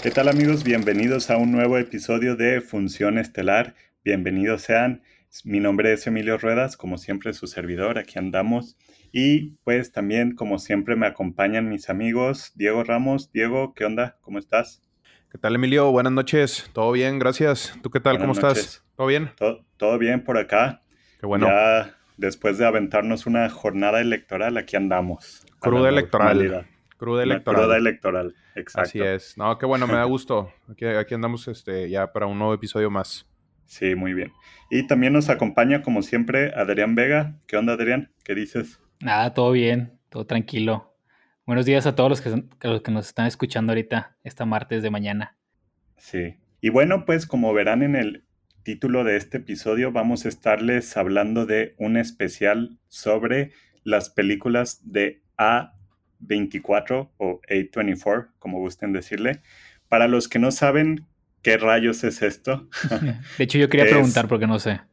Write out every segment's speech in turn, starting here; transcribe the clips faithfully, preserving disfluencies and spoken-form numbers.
¿Qué tal amigos? Bienvenidos a un nuevo episodio de Función Estelar. Bienvenidos sean. Mi nombre es Emilio Ruedas, como siempre su servidor, aquí andamos. Y pues también, como siempre, me acompañan mis amigos Diego Ramos. Diego, ¿qué onda? ¿Cómo estás? ¿Qué tal, Emilio? Buenas noches. ¿Todo bien? Gracias. ¿Tú qué tal? Buenas ¿Cómo estás? noches. ¿Todo bien? ¿Todo, todo bien por acá? Qué bueno. Ya después de aventarnos una jornada electoral, aquí andamos a la Cruda electoral. normalidad. Cruda Una cruda electoral. electoral, Así exacto. es. No, qué bueno, me da gusto. Aquí, aquí andamos este, ya para un nuevo episodio más. Sí, muy bien. Y también nos acompaña, como siempre, Adrián Vega. ¿Qué onda, Adrián? ¿Qué dices? Nada, todo bien, todo tranquilo. Buenos días a todos los que, a los que nos están escuchando ahorita, esta martes de mañana. Sí. Y bueno, pues como verán en el título de este episodio, vamos a estarles hablando de un especial sobre las películas de A veinticuatro o A veinticuatro, como gusten decirle. Para los que no saben qué rayos es esto, De hecho, yo quería es... preguntar porque no sé.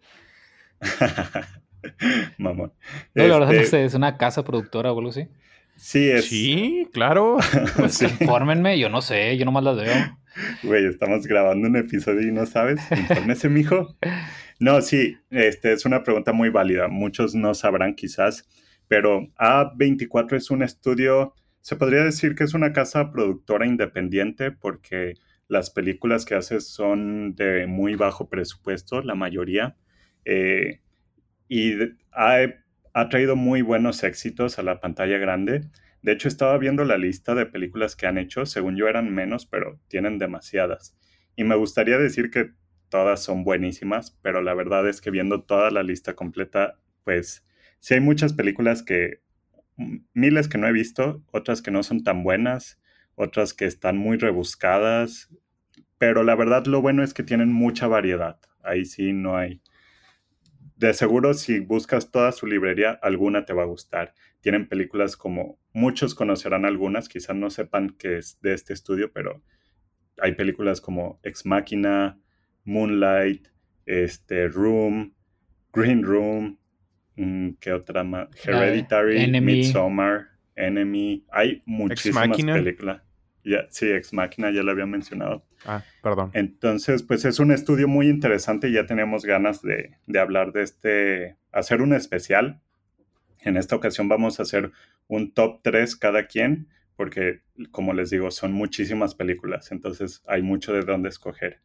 Mamón. No, la verdad no Este, sé, es una casa productora o algo así. sí, es... Sí, claro. Pues sí. que infórmenme, yo no sé, yo nomás las veo. Güey, estamos grabando un episodio y no sabes. Infórmese, mijo. No, sí, este es una pregunta muy válida. Muchos no sabrán quizás, pero A veinticuatro es un estudio, se podría decir que es una casa productora independiente porque las películas que hace son de muy bajo presupuesto, la mayoría, eh, y ha, ha traído muy buenos éxitos a la pantalla grande. De hecho, estaba viendo la lista de películas que han hecho. Según yo eran menos, pero tienen demasiadas. Y me gustaría decir que todas son buenísimas, pero la verdad es que viendo toda la lista completa, pues sí hay muchas películas que, miles que no he visto, otras que no son tan buenas, otras que están muy rebuscadas, pero la verdad lo bueno es que tienen mucha variedad. Ahí sí no hay, de seguro, si buscas toda su librería, alguna te va a gustar. Tienen películas como, muchos conocerán algunas, quizás no sepan que es de este estudio, pero hay películas como Ex Machina, Moonlight, este, Room, Green Room, mm, ¿qué otra más? La de Hereditary, Enemy. Midsommar, Enemy. Hay Ex muchísimas Máquina. películas. Ya, sí, Ex Machina ya lo había mencionado. Ah, perdón. Entonces, pues es un estudio muy interesante y ya tenemos ganas de, de hablar de este, hacer un especial. En esta ocasión vamos a hacer un top tres cada quien, porque como les digo, son muchísimas películas, entonces hay mucho de dónde escoger.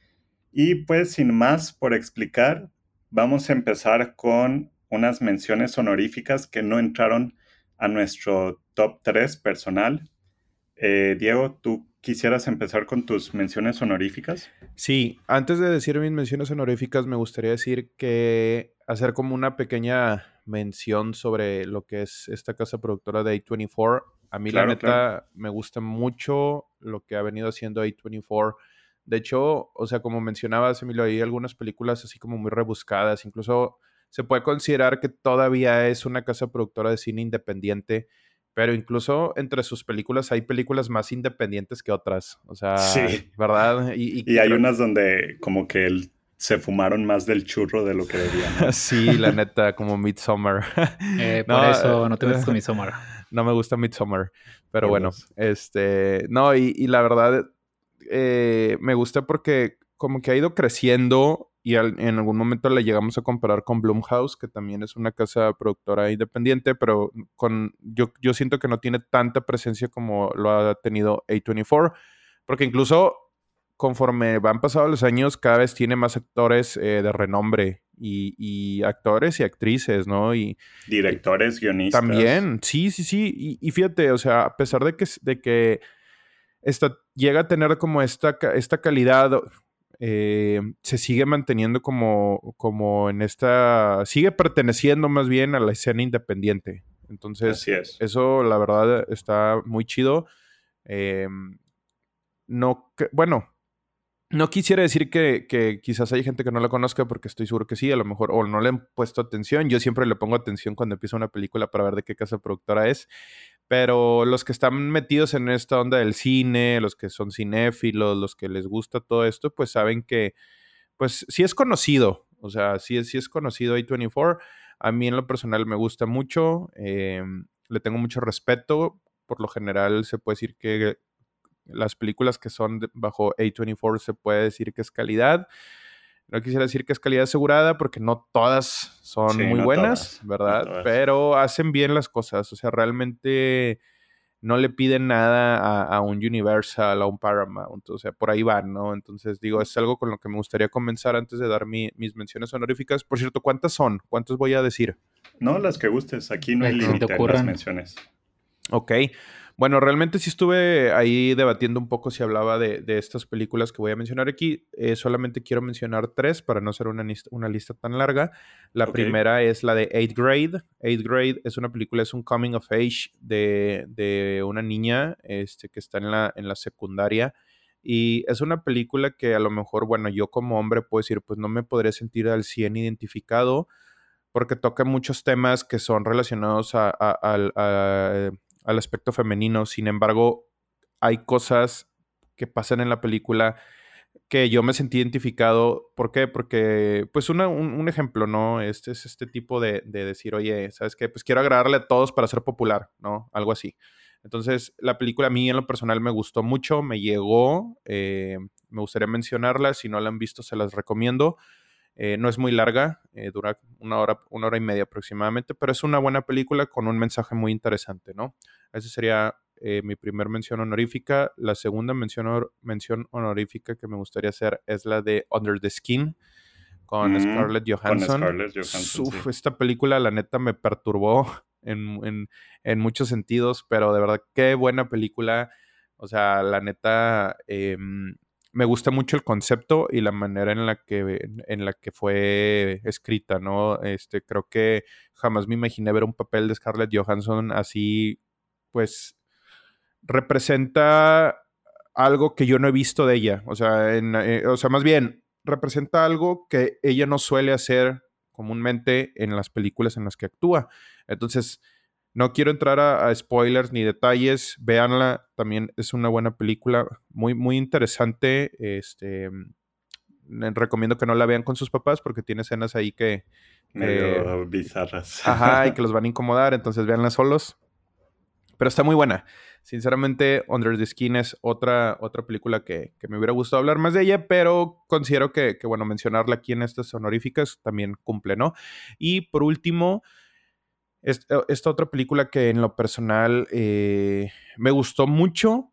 Y pues sin más por explicar, vamos a empezar con unas menciones honoríficas que no entraron a nuestro top tres personal. Eh, Diego, ¿tú quisieras empezar con tus menciones honoríficas? Sí, antes de decir mis menciones honoríficas, me gustaría decir que hacer como una pequeña mención sobre lo que es esta casa productora de A veinticuatro. A mí, la Claro, claro. neta, me gusta mucho lo que ha venido haciendo A veinticuatro. De hecho, o sea, como mencionabas, Emilio, hay algunas películas así como muy rebuscadas. Incluso se puede considerar que todavía es una casa productora de cine independiente, pero incluso entre sus películas hay películas más independientes que otras. O sea, Sí. ¿verdad? Y, y, Y y hay creo, unas donde como que el- se fumaron más del churro de lo que debían, ¿no? sí, la neta, como Midsommar. Eh, por No, eh, eso no te metes con mi Midsommar. no me gusta Midsommar, pero Por bueno, dos. este, no, y, y la verdad, eh, me gusta porque como que ha ido creciendo y al- en algún momento la llegamos a comparar con Blumhouse, que también es una casa productora independiente, pero con, yo, yo siento que no tiene tanta presencia como lo ha tenido A veinticuatro, porque incluso conforme van pasando los años, cada vez tiene más actores eh, de renombre y, y actores y actrices, ¿no? Y, y Directores, guionistas. también, sí, sí, sí. Y, y fíjate, o sea, a pesar de que, de que esta, llega a tener como esta, ca- esta calidad, eh, se sigue manteniendo como, como en esta, sigue perteneciendo más bien a la escena independiente. Entonces, Así es. eso la verdad está muy chido. Eh, no, que- bueno, no quisiera decir que, que quizás hay gente que no la conozca porque estoy seguro que sí, a lo mejor, o no le han puesto atención. Yo siempre le pongo atención cuando empieza una película para ver de qué casa productora es. Pero los que están metidos en esta onda del cine, los que son cinéfilos, los que les gusta todo esto, pues saben que, pues sí es conocido. O sea, sí es, sí es conocido A veinticuatro. A mí en lo personal me gusta mucho. Eh, le tengo mucho respeto. Por lo general se puede decir que las películas que son de, bajo A veinticuatro se puede decir que es calidad. No quisiera decir que es calidad asegurada porque no todas son Sí, muy no buenas, todas, ¿verdad? no todas. Pero hacen bien las cosas. O sea, realmente no le piden nada a, a un Universal, a un Paramount. O sea, por ahí van, ¿no? Entonces, digo, es algo con lo que me gustaría comenzar antes de dar mi, mis menciones honoríficas. Por cierto, ¿cuántas son? ¿Cuántas voy a decir? No, las que gustes. Aquí no hay Las que se te límite en las ocurran. menciones. Ok. Bueno, realmente sí estuve ahí debatiendo un poco si hablaba de, de estas películas que voy a mencionar aquí. Eh, solamente quiero mencionar tres para no hacer una, nis- una lista tan larga. La Ok. primera es la de Eighth Grade. Eighth Grade es una película, es un coming of age de, de una niña este, que está en la, en la secundaria. Y es una película que a lo mejor, bueno, yo como hombre puedo decir, pues no me podría sentir al cien identificado porque toca muchos temas que son relacionados a, a- al- a- al aspecto femenino. Sin embargo, hay cosas que pasan en la película que yo me sentí identificado. ¿Por qué? Porque, pues, una- un, un ejemplo, ¿no? Este es este tipo de, de decir, oye, ¿sabes qué? Pues quiero agradarle a todos para ser popular, ¿no? Algo así. Entonces, la película a mí en lo personal me gustó mucho, me llegó, eh, me gustaría mencionarla. Si no la han visto, se las recomiendo. Eh, no es muy larga, eh, dura una hora, una hora y media aproximadamente, pero es una buena película con un mensaje muy interesante, ¿no? Esa sería eh, mi primer mención honorífica. La segunda mención, hor- mención honorífica que me gustaría hacer es la de Under the Skin con Mm, Scarlett con Johansson. Scarlett Johansson, sí. Uf, esta película la neta me perturbó en, en, en muchos sentidos, pero de verdad qué buena película. O sea, la neta, eh, me gusta mucho el concepto y la manera en la que, en la que fue escrita, ¿no? Este, creo que jamás me imaginé ver un papel de Scarlett Johansson así, pues representa algo que yo no he visto de ella. O sea, en, eh, o sea, más bien, representa algo que ella no suele hacer comúnmente en las películas en las que actúa. Entonces, no quiero entrar a, a spoilers ni detalles. Véanla, también es una buena película, muy, muy interesante. Este, les recomiendo que no la vean con sus papás porque tiene escenas ahí que, que Medio bizarras. ajá, y que los van a incomodar, entonces véanla solos. Pero está muy buena. Sinceramente, Under the Skin es otra, otra película que, que me hubiera gustado hablar más de ella, pero considero que, que, bueno, mencionarla aquí en estas honoríficas también cumple, ¿no? Y por último, es- esta otra película que en lo personal eh, me gustó mucho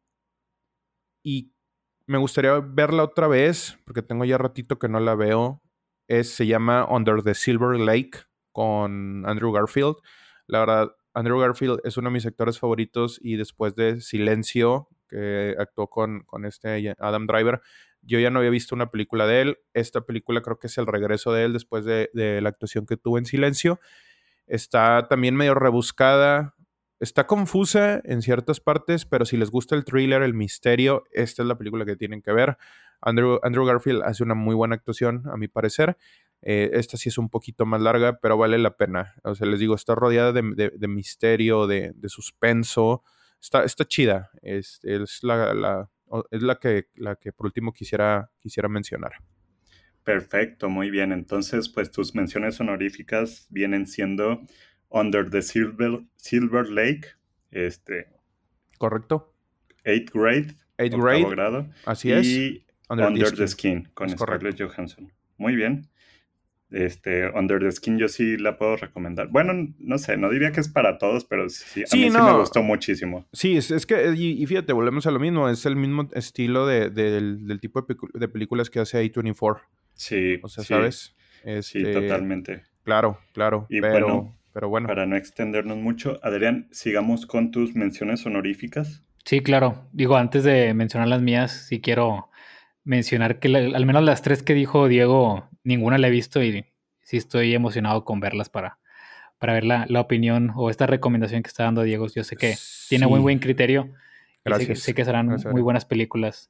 y me gustaría verla otra vez, porque tengo ya ratito que no la veo, es, se llama Under the Silver Lake con Andrew Garfield. La verdad, Andrew Garfield es uno de mis actores favoritos y después de Silencio, que actuó con, con este Adam Driver, yo ya no había visto una película de él. Esta película creo que es el regreso de él después de, de la actuación que tuvo en Silencio. Está también medio rebuscada, está confusa en ciertas partes, pero si les gusta el thriller, el misterio, esta es la película que tienen que ver. Andrew, Andrew Garfield hace una muy buena actuación, a mi parecer. Eh, esta sí es un poquito más larga, pero vale la pena. O sea, les digo, está rodeada de, de, de misterio, de, de suspenso. Está, está chida. Es, es, la, la, es la, que, la que por último quisiera, quisiera mencionar. Perfecto, muy bien. Entonces, pues tus menciones honoríficas vienen siendo Under the Silver, Silver Lake, este, ¿Correcto? Eighth Grade, Eighth octavo Grade, grado, así es. y Under the Under the Skin. Skin Es con correcto. Scarlett Johansson. Muy bien. Este, Under the Skin yo sí la puedo recomendar. Bueno, no sé, no diría que es para todos, pero sí, a Sí, mí sí me no. gustó muchísimo. Sí, es, es que, y, y fíjate, volvemos a lo mismo, es el mismo estilo de, de- del, del tipo de, pecu- de películas que hace A veinticuatro. Sí, O sea, sí, ¿sabes? sí, Este, totalmente. claro, claro, Y bueno, pero, pero bueno. para no extendernos mucho, Adrián, sigamos con tus menciones honoríficas. Sí, claro. Digo, antes de mencionar las mías, sí quiero mencionar que la- al menos las tres que dijo Diego, ninguna la he visto y sí estoy emocionado con verlas para, para ver la, la opinión o esta recomendación que está dando Diego. Yo sé que tiene muy Sí, buen criterio y sé, que- sé gracias. que serán Gracias, muy Adrián. buenas películas.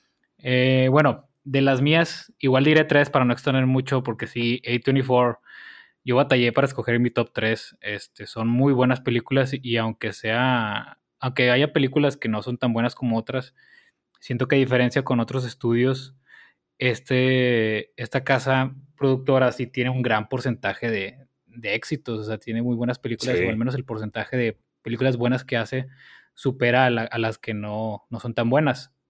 Eh, bueno, de las mías, igual diré tres para no extender mucho, porque sí, A veinticuatro, yo batallé para escoger mi top tres. Este, son muy buenas películas y aunque sea, aunque haya películas que no son tan buenas como otras, siento que a diferencia con otros estudios, este, esta casa productora sí tiene un gran porcentaje de, de éxitos, o sea, tiene muy buenas películas, o al Sí, menos el porcentaje de películas buenas que hace supera a, la- a las que no, no son tan buenas.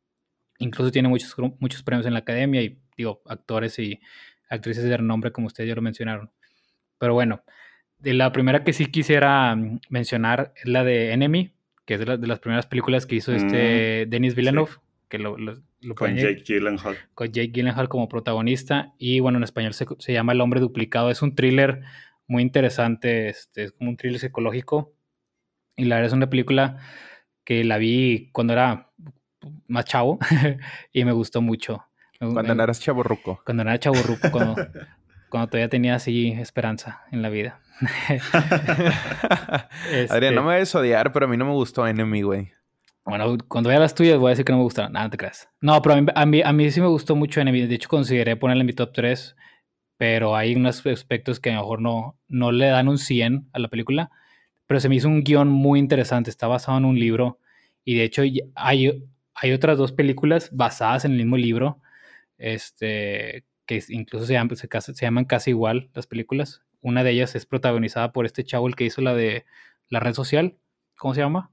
Incluso tiene muchos, muchos premios en la academia y, digo, actores y actrices de renombre, como ustedes ya lo mencionaron. Pero bueno, de la primera que sí quisiera mm, mencionar es la de Enemy, que es de, la, de las primeras películas que hizo este Mm, Denis Villeneuve, sí, que lo, lo, lo con pueden Jake Gyllenhaal. con Jake Gyllenhaal como protagonista. Y bueno, en español se, se llama El hombre duplicado. Es un thriller muy interesante, este, es como un thriller psicológico. Y la verdad es una película que la vi cuando era más chavo y me gustó mucho. Me- Cuando me- no eras chavorruco. cuando era chavorruco, cuando, cuando todavía tenía así esperanza en la vida. Adrián, no me Este, vayas a odiar, pero a mí no me gustó Enemy, güey. bueno, cuando vea las tuyas voy a decir que no me gustaron. Nada, no te creas. No, pero a mí, a mí, a mí sí me gustó mucho Enemy. De hecho, consideré ponerla en mi top tres, pero hay unos aspectos que a lo mejor no, no le dan un cien a la película. Pero se me hizo un guión muy interesante. Está basado en un libro. Y de hecho, y- hay, hay otras dos películas basadas en el mismo libro. Este, que es- incluso se llaman, se, casa- se llaman casi igual las películas. Una de ellas es protagonizada por este chavo, el que hizo la de la red social. ¿Cómo se llama?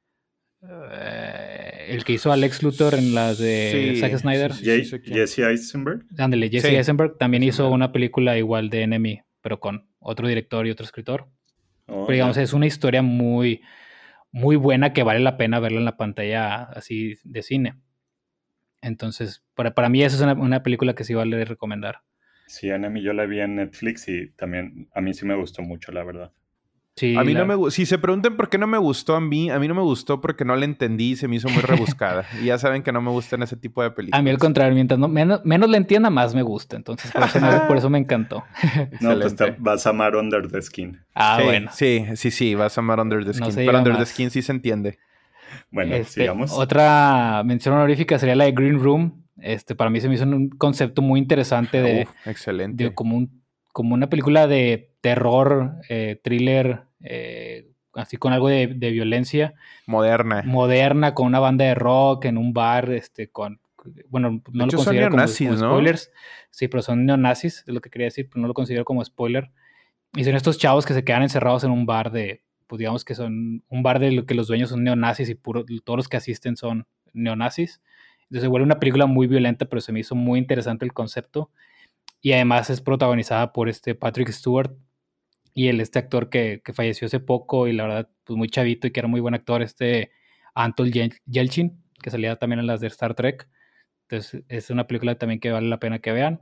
Eh, el que hizo a Lex Luthor en las de Sí, Zack sí, Snyder. sí, sí, Jay- sé quién. Jesse Eisenberg. Ándale, Jesse Sí, Eisenberg también ese hizo mero. una película igual de Enemy, pero con otro director y otro escritor. Oh, Pero digamos, ya. es una historia muy, muy buena que vale la pena verla en la pantalla así de cine. Entonces, para, para mí esa es una, una película que sí vale recomendar. Sí, Enemy yo la vi en Netflix y también a mí sí me gustó mucho, la verdad. A Sí, mí no me la, gustó. Si se preguntan por qué no me gustó a mí, a mí no me gustó porque no la entendí y se me hizo muy rebuscada. Y ya saben que no me gustan ese tipo de a mí al películas. contrario, mientras no, menos, menos la entienda, más me gusta. Entonces, por eso me, por eso me encantó. No, pues te Excelente. vas a amar Under the Skin. Ah, Sí, bueno, sí, sí, sí, vas a amar Under the no Skin. se Pero diga Under the más. Skin sí se entiende. Bueno, Este, sigamos. otra mención honorífica sería la de Green Room. Este, para mí se me hizo un concepto muy interesante de, Uf, de excelente. como, un, como una película de terror, eh, thriller, eh, así con algo de, de violencia Moderna. moderna, con una banda de rock en un bar, este, con, bueno, De no lo hecho, son considero como, neonazis, como ¿no? spoilers, sí, pero son neonazis, es lo que quería decir, pero no lo considero como spoiler. Y son estos chavos que se quedan encerrados en un bar de, pues digamos que son un bar de lo que los dueños son neonazis y puro, todos los que asisten son neonazis. Entonces se vuelve una película muy violenta, pero se me hizo muy interesante el concepto. Y además es protagonizada por este Patrick Stewart y el, este actor que, que falleció hace poco y la verdad, pues muy chavito y que era muy buen actor, este Anton Yel- Yelchin, que salía también en las de Star Trek. Entonces es una película también que vale la pena que vean.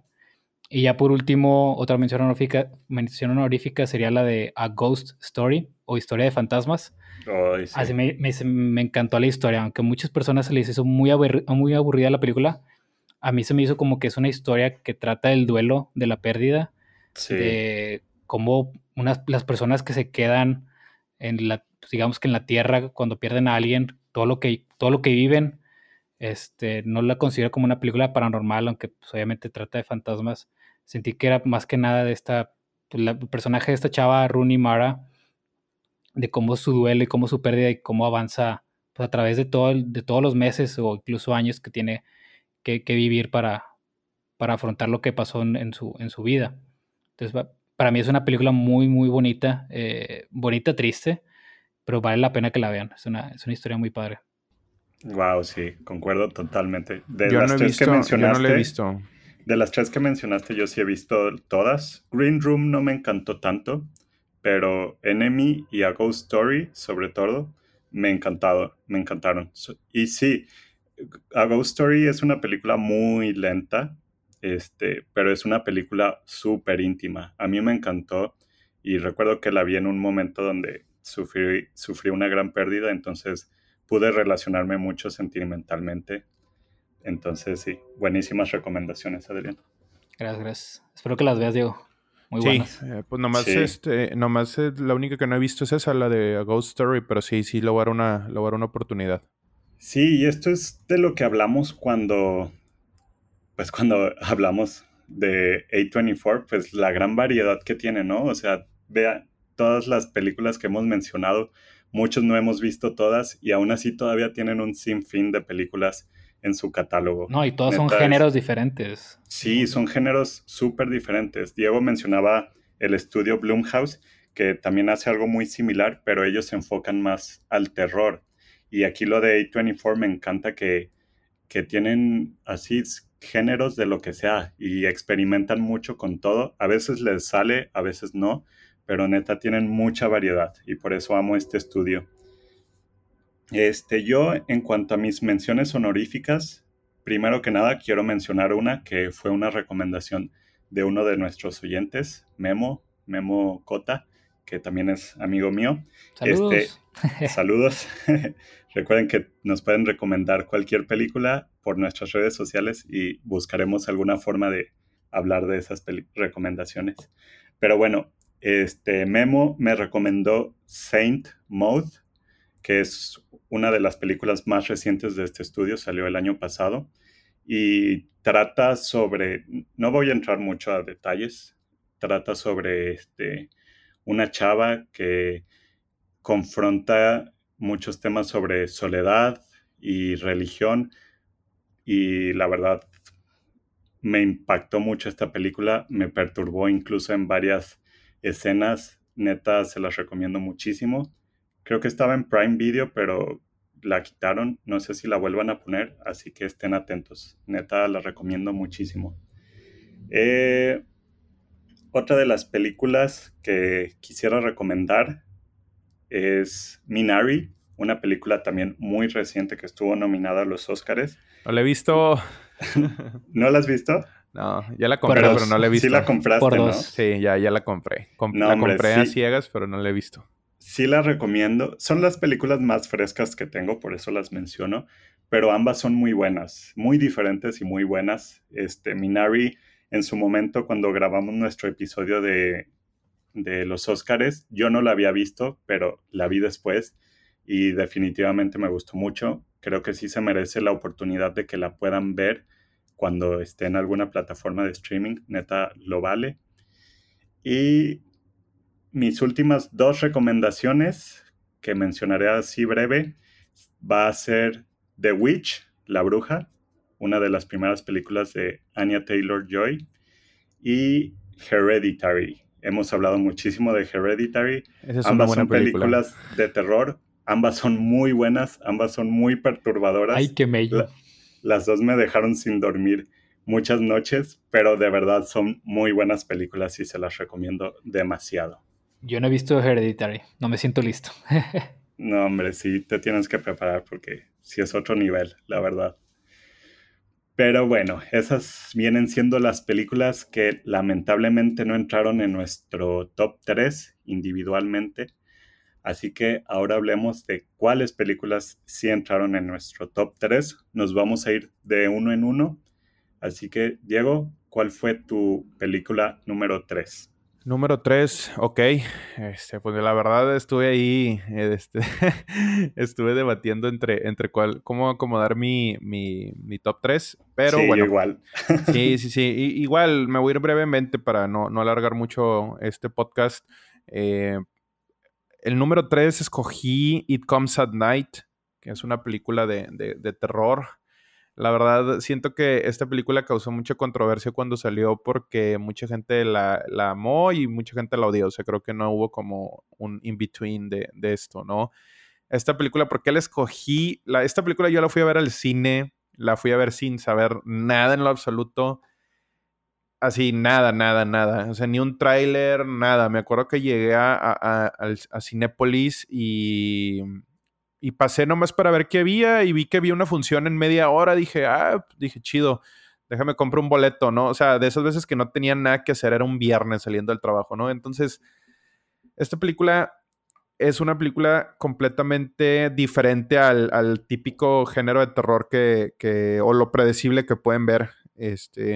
Y ya por último, otra mención honorífica, mención honorífica sería la de A Ghost Story o Historia de Fantasmas. Ay, sí. Así me, me, me encantó la historia, aunque a muchas personas se les hizo muy, aburri muy aburrida la película. A mí se me hizo como que es una historia que trata del duelo, de la pérdida, Sí. de cómo unas, las personas que se quedan en la, pues digamos que en la tierra, cuando pierden a alguien, todo lo que, todo lo que viven, este, no la considero como una película paranormal, aunque pues, obviamente trata de fantasmas. Sentí que era más que nada de esta, pues, la, el personaje de esta chava, Rooney Mara, de cómo su duelo y cómo su pérdida y cómo avanza pues, a través de, todo el, de todos los meses o incluso años que tiene que, que vivir para, para afrontar lo que pasó en, en, su, en su vida. Entonces, va, para mí es una película muy, muy bonita, eh, bonita, triste, pero vale la pena que la vean. Es una, es una historia muy padre. Wow, sí, concuerdo totalmente. De Yo no las he tres que visto, yo no lo he mencionaste, visto. de las tres que mencionaste, yo sí he visto todas. Green Room no me encantó tanto, pero Enemy y A Ghost Story, sobre todo, me encantado, me encantaron. So- Y sí, A Ghost Story es una película muy lenta, este, pero es una película súper íntima. A mí me encantó y recuerdo que la vi en un momento donde sufrí, sufrí una gran pérdida, entonces pude relacionarme mucho sentimentalmente. Entonces, sí, buenísimas recomendaciones, Adrián. Gracias, gracias. Espero que las veas, Diego. Muy Sí, buenas. eh, pues nomás Sí, este, nomás eh, la única que no he visto es esa, la de A Ghost Story, pero sí, sí, le voy a dar una, le voy a dar una oportunidad. sí, y esto es de lo que hablamos cuando, pues cuando hablamos de A veinticuatro, pues la gran variedad que tiene, ¿no? O sea, vea todas las películas que hemos mencionado, muchos no hemos visto todas y aún así todavía tienen un sinfín de películas en su catálogo. No, y todos son Neta es, géneros diferentes. sí, son géneros súper diferentes. Diego mencionaba el estudio Blumhouse, que también hace algo muy similar, pero ellos se enfocan más al terror. Y aquí lo de A veinticuatro me encanta que que tienen así géneros de lo que sea y experimentan mucho con todo. A veces les sale, a veces no, pero neta tienen mucha variedad y por eso amo este estudio. Este, yo, en cuanto a mis menciones honoríficas, primero que nada quiero mencionar una que fue una recomendación de uno de nuestros oyentes, Memo, Memo Cota, que también es amigo mío. Saludos. Este, saludos. Recuerden que nos pueden recomendar cualquier película por nuestras redes sociales y buscaremos alguna forma de hablar de esas recomendaciones. Pero bueno, este, Memo me recomendó Saint Maud, que es una de las películas más recientes de este estudio, salió el año pasado, y trata sobre, no voy a entrar mucho a detalles, trata sobre este, una chava que confronta muchos temas sobre soledad y religión, y la verdad me impactó mucho esta película, me perturbó incluso en varias escenas, neta se las recomiendo muchísimo. Creo que estaba en Prime Video, pero la quitaron. No sé si la vuelvan a poner, así que estén atentos. Neta, la recomiendo muchísimo. Eh, otra de las películas que quisiera recomendar es Minari, una película también muy reciente que estuvo nominada a los Oscars. No la he visto. ¿No la has visto? No, ya la compré, pero no la he visto. Sí la compraste, ¿no? Sí, ya, ya la compré. Com- no, la hombre, compré sí. a ciegas, pero no la he visto. Sí la recomiendo. Son las películas más frescas que tengo, por eso las menciono. Pero ambas son muy buenas, muy diferentes y muy buenas. Este, Minari, en su momento, cuando grabamos nuestro episodio de, de los Óscares, yo no la había visto, pero la vi después y definitivamente me gustó mucho. Creo que sí se merece la oportunidad de que la puedan ver cuando esté en alguna plataforma de streaming. Neta, lo vale. Y mis últimas dos recomendaciones, que mencionaré así breve, va a ser The Witch, La Bruja, una de las primeras películas de Anya Taylor-Joy, y Hereditary. Hemos hablado muchísimo de Hereditary. Esa es ambas una buena son película. películas de terror, ambas son muy buenas, ambas son muy perturbadoras. Ay, qué mello. La, las dos me dejaron sin dormir muchas noches, pero de verdad son muy buenas películas y se las recomiendo demasiado. Yo no he visto Hereditary, no me siento listo. No, hombre, sí te tienes que preparar porque sí es otro nivel, la verdad. Pero bueno, esas vienen siendo las películas que lamentablemente no entraron en nuestro top tres individualmente. Así que ahora hablemos de cuáles películas sí entraron en nuestro top tres. Nos vamos a ir de uno en uno. Así que, Diego, ¿cuál fue tu película número tres? Número tres, ok. Este, pues la verdad estuve ahí, este, estuve debatiendo entre, entre cuál, cómo acomodar mi, mi, mi top tres, pero sí, bueno. Yo igual. sí, sí, sí. I, igual me voy a ir brevemente para no, no alargar mucho este podcast. Eh, el número tres escogí It Comes at Night, que es una película de, de, de terror. La verdad, siento que esta película causó mucha controversia cuando salió porque mucha gente la, la amó y mucha gente la odió. O sea, creo que no hubo como un in-between de, de esto, ¿no? Esta película, ¿por qué la escogí? La, esta película yo la fui a ver al cine, la fui a ver sin saber nada en lo absoluto. Así, nada, nada, nada. O sea, ni un tráiler, nada. Me acuerdo que llegué a, a, a, a Cinépolis y... Y pasé nomás para ver qué había y vi que había una función en media hora. Dije, ah, dije, chido, déjame comprar un boleto, ¿no? O sea, de esas veces que no tenía nada que hacer, era un viernes saliendo del trabajo, ¿no? Entonces, esta película es una película completamente diferente al, al típico género de terror que, que, o lo predecible que pueden ver. Este,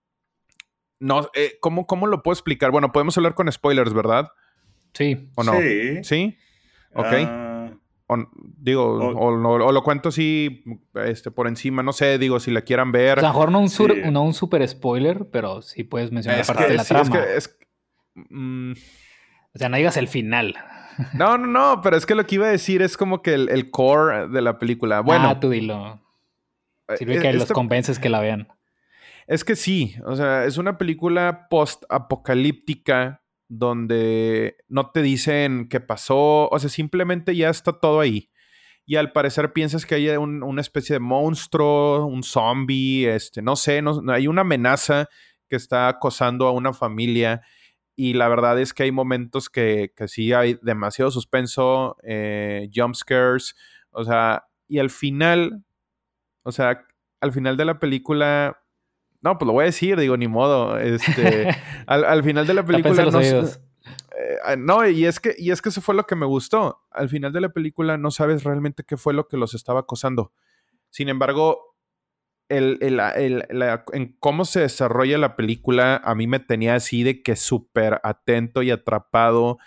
no, eh, ¿cómo, ¿Cómo lo puedo explicar? Bueno, podemos hablar con spoilers, ¿verdad? Sí. ¿O no? Sí. ¿Sí? Ok. Uh... O, digo, o, o, o lo cuento así este, por encima, no sé, digo, si la quieran ver. O sea, a lo mejor no un, sur, sí. no un super spoiler, pero sí puedes mencionar es parte que, de la sí, trama. Es que, es, mm, o sea, no digas el final. No, no, no, pero es que lo que iba a decir es como que el, el core de la película. Bueno. Ah, tú dilo. Sirve es, que los esta, convences que la vean. Es que sí, o sea, es una película post-apocalíptica donde no te dicen qué pasó, o sea, simplemente ya está todo ahí. y al parecer piensas que hay un, una especie de monstruo, un zombie, este, no sé, no, hay una amenaza que está acosando a una familia. Y la verdad es que hay momentos que, que sí hay demasiado suspenso, eh, jump scares, o sea, y al final, o sea, al final de la película, no, pues lo voy a decir, digo, ni modo, este, al, al final de la película los no, oídos. eh, no, y es que, y es que eso fue lo que me gustó. Al final de la película no sabes realmente qué fue lo que los estaba acosando. Sin embargo, El, el, el, la, en cómo se desarrolla la película a mí me tenía así de que súper atento y atrapado,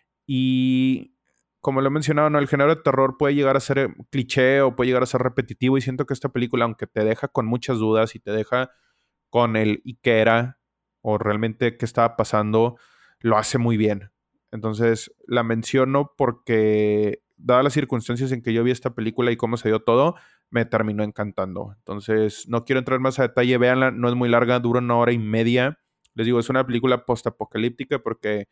y como lo he mencionado, ¿no? El género de terror puede llegar a ser cliché o puede llegar a ser repetitivo, y siento que esta película, aunque te deja con muchas dudas y te deja con el y qué era o realmente qué estaba pasando, lo hace muy bien. Entonces la menciono porque, dadas las circunstancias en que yo vi esta película y cómo se dio todo, me terminó encantando. Entonces no quiero entrar más a detalle, véanla, no es muy larga, dura una hora y media. Les digo, es una película postapocalíptica porque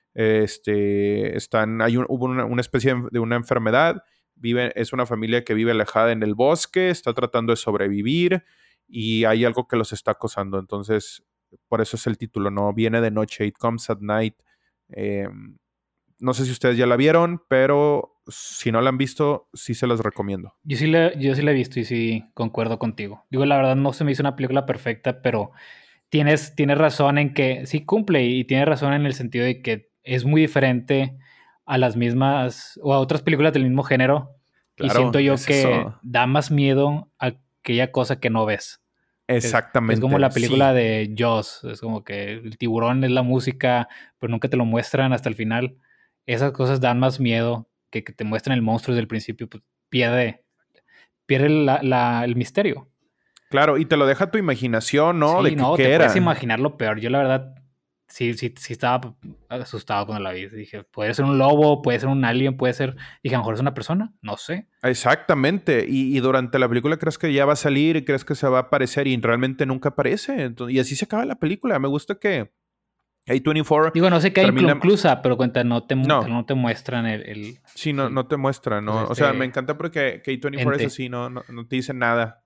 este, están, hay un, hubo una, una especie de una enfermedad, vive, es una familia que vive alejada en el bosque, está tratando de sobrevivir y hay algo que los está acosando. Entonces, por eso es el título, ¿no? Viene de noche, It Comes at Night. Eh, no sé si ustedes ya la vieron, pero si no la han visto, sí se las recomiendo. Yo sí, la, yo sí la he visto y sí concuerdo contigo. Digo, la verdad no se me hizo una película perfecta, pero tienes, tienes razón en que sí cumple, y tienes razón en el sentido de que es muy diferente a las mismas o a otras películas del mismo género. Claro, y siento yo es que eso. da más miedo a aquella cosa que no ves. Exactamente. Es, es como la película sí. de Jaws. Es como que el tiburón es la música, pero nunca te lo muestran hasta el final. Esas cosas dan más miedo que que te muestren el monstruo desde el principio. Pues pierde, pierde la, la, el misterio. Claro, y te lo deja tu imaginación, ¿no? Sí, De que, no, qué te era. puedes imaginar lo peor. Yo la verdad sí, sí, sí estaba asustado cuando la vi. Dije, puede ser un lobo, puede ser un alien, puede ser... Dije, a lo mejor es una persona, no sé. Exactamente, y, y durante la película crees que ya va a salir y crees que se va a aparecer y realmente nunca aparece. Entonces, y así se acaba la película. Me gusta que A veinticuatro Digo, no sé qué hay termina... inconclusa, pero cuenta, no te, No, no te muestran el... el sí, no, el, no te muestra, ¿no? pues O sea, este me encanta porque que A veinticuatro es ente. así, no, no, no te dice nada.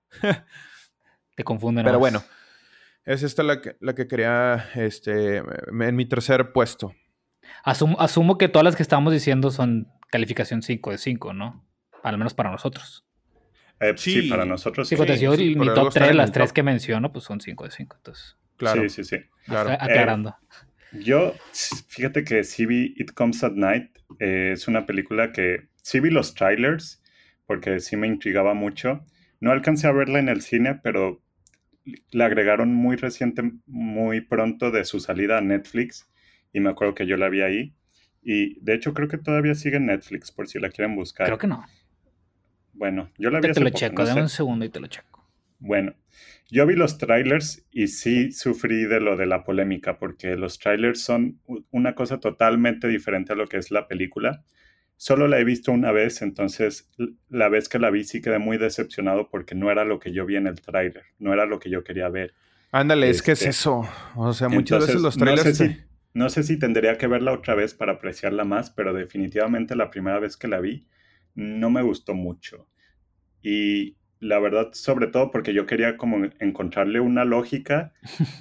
Te confunde Pero nomás. bueno, es esta la que, la que quería este, en mi tercer puesto. Asumo, asumo que todas las que estamos diciendo son calificación cinco de cinco, ¿no? Al menos para nosotros. Eh, sí, para Sí, nosotros Sí, sí. cuando sí, yo, sí, por mi algo top están tres, en las el tres top. que menciono, pues son cinco de cinco. Entonces, Claro, Sí, sí, sí. claro. aclarando. Eh, yo, fíjate que sí vi It Comes at Night. Eh, es una película que sí vi los trailers, porque sí me intrigaba mucho. No alcancé a verla en el cine, pero la agregaron muy reciente, muy pronto de su salida a Netflix. Y me acuerdo que yo la vi ahí. Y de hecho creo que todavía sigue en Netflix, por si la quieren buscar. Creo que no. Bueno, yo la vi Te, te hace lo poco, checo, no dame sé. un segundo y te lo checo. Bueno, yo vi los trailers y sí sufrí de lo de la polémica, porque los trailers son una cosa totalmente diferente a lo que es la película. Solo la he visto una vez, entonces la vez que la vi sí quedé muy decepcionado porque no era lo que yo vi en el trailer, no era lo que yo quería ver. Ándale, este, es que es eso. O sea, muchas entonces, veces los no sé trailers... si, te... no sé si tendría que verla otra vez para apreciarla más, pero definitivamente la primera vez que la vi no me gustó mucho. Y la verdad, sobre todo porque yo quería como encontrarle una lógica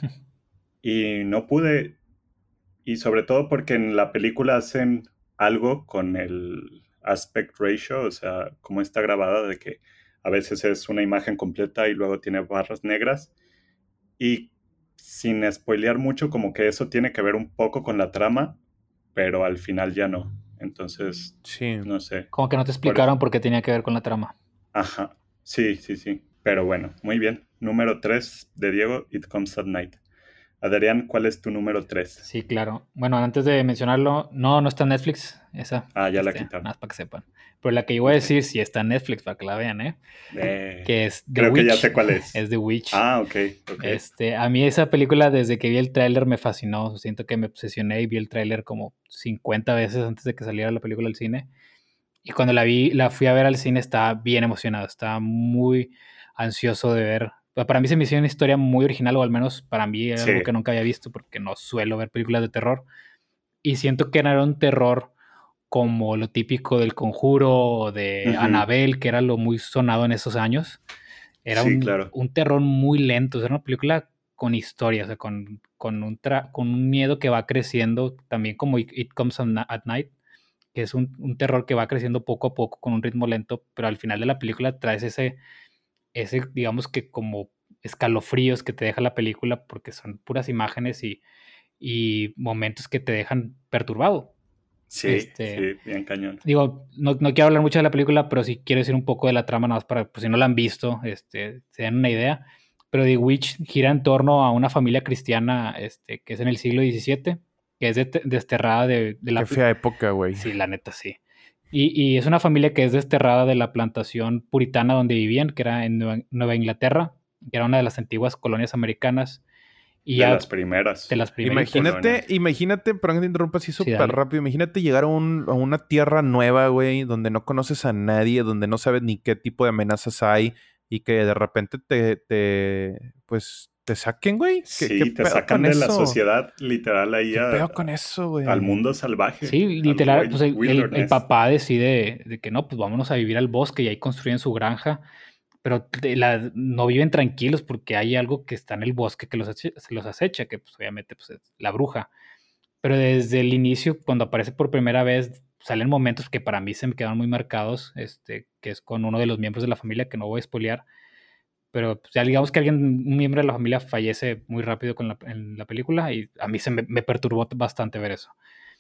y no pude. Y sobre todo porque en la película hacen algo con el aspect ratio, o sea, cómo está grabada, de que a veces es una imagen completa y luego tiene barras negras. Y sin spoilear mucho, como que eso tiene que ver un poco con la trama, pero al final ya no. Entonces, Sí. no sé. Como que no te Por- explicaron por qué tenía que ver con la trama. Ajá. Sí, sí, sí. Pero bueno, muy bien. Número tres de Diego, It Comes at Night. Adrián, ¿cuál es tu número tres? Sí, claro. Bueno, antes de mencionarlo, no, no está en Netflix, esa. Ah, ya la Este, quitaron. nada más para que sepan. Pero la que yo voy a decir sí está en Netflix, para que la vean, ¿eh? Eh, Que es The creo Witch. que ya sé cuál es. Es The Witch. Ah, ok, ok. Este, a mí esa película, desde que vi el tráiler, me fascinó. Siento que me obsesioné y vi el tráiler como cincuenta veces antes de que saliera la película al cine. Y cuando la vi, la fui a ver al cine, estaba bien emocionado. Estaba muy ansioso de ver. Para mí se me hizo una historia muy original, o al menos para mí era Sí. algo que nunca había visto, porque no suelo ver películas de terror. Y siento que era un terror como lo típico del Conjuro o de Ujú. Annabelle, que era lo muy sonado en esos años. Era Sí, un, claro. un terror muy lento, era una película con historia, o sea, con, con, un tra- con un miedo que va creciendo, también como It, It Comes at Na- at Night, que es un, un terror que va creciendo poco a poco con un ritmo lento, pero al final de la película traes ese, ese digamos que como escalofríos que te deja la película porque son puras imágenes y, y momentos que te dejan perturbado. Sí, Este, sí, bien cañón. Digo, no, no quiero hablar mucho de la película, pero sí quiero decir un poco de la trama, nada más para, pues, si no la han visto, este, se den una idea. Pero The Witch gira en torno a una familia cristiana, este, que es en el siglo diecisiete, que es de- desterrada de, de la... Qué fea época, güey. Sí, la neta, sí. Y, y es una familia que es desterrada de la plantación puritana donde vivían, que era en Nueva, Nueva Inglaterra, que era una de las antiguas colonias americanas, y De las ya primeras de las primeritas. Imagínate, colonias. imagínate, perdón que te interrumpa así Sí, súper dale. rápido. Imagínate llegar a, un- a una tierra nueva, güey, donde no conoces a nadie, donde no sabes ni qué tipo de amenazas hay y que de repente te, te pues, te saquen, güey. ¿Qué, qué Sí, te pedo sacan con de la eso? sociedad literal ahí ¿Qué a- pedo con eso, al güey? mundo salvaje, Sí, al literal, pues wild- el, el- el wilderness. papá decide de que no, pues vámonos a vivir al bosque y ahí construyen su granja, pero de la- no viven tranquilos porque hay algo que está en el bosque que los, ace- se los acecha, que pues obviamente pues, es la bruja. Pero desde el inicio, cuando aparece por primera vez, salen momentos que para mí se me quedan muy marcados, este, que es con uno de los miembros de la familia, que no voy a spoilear, pero pues, ya digamos que alguien, un miembro de la familia fallece muy rápido con la, en la película y a mí se me, me perturbó bastante ver eso.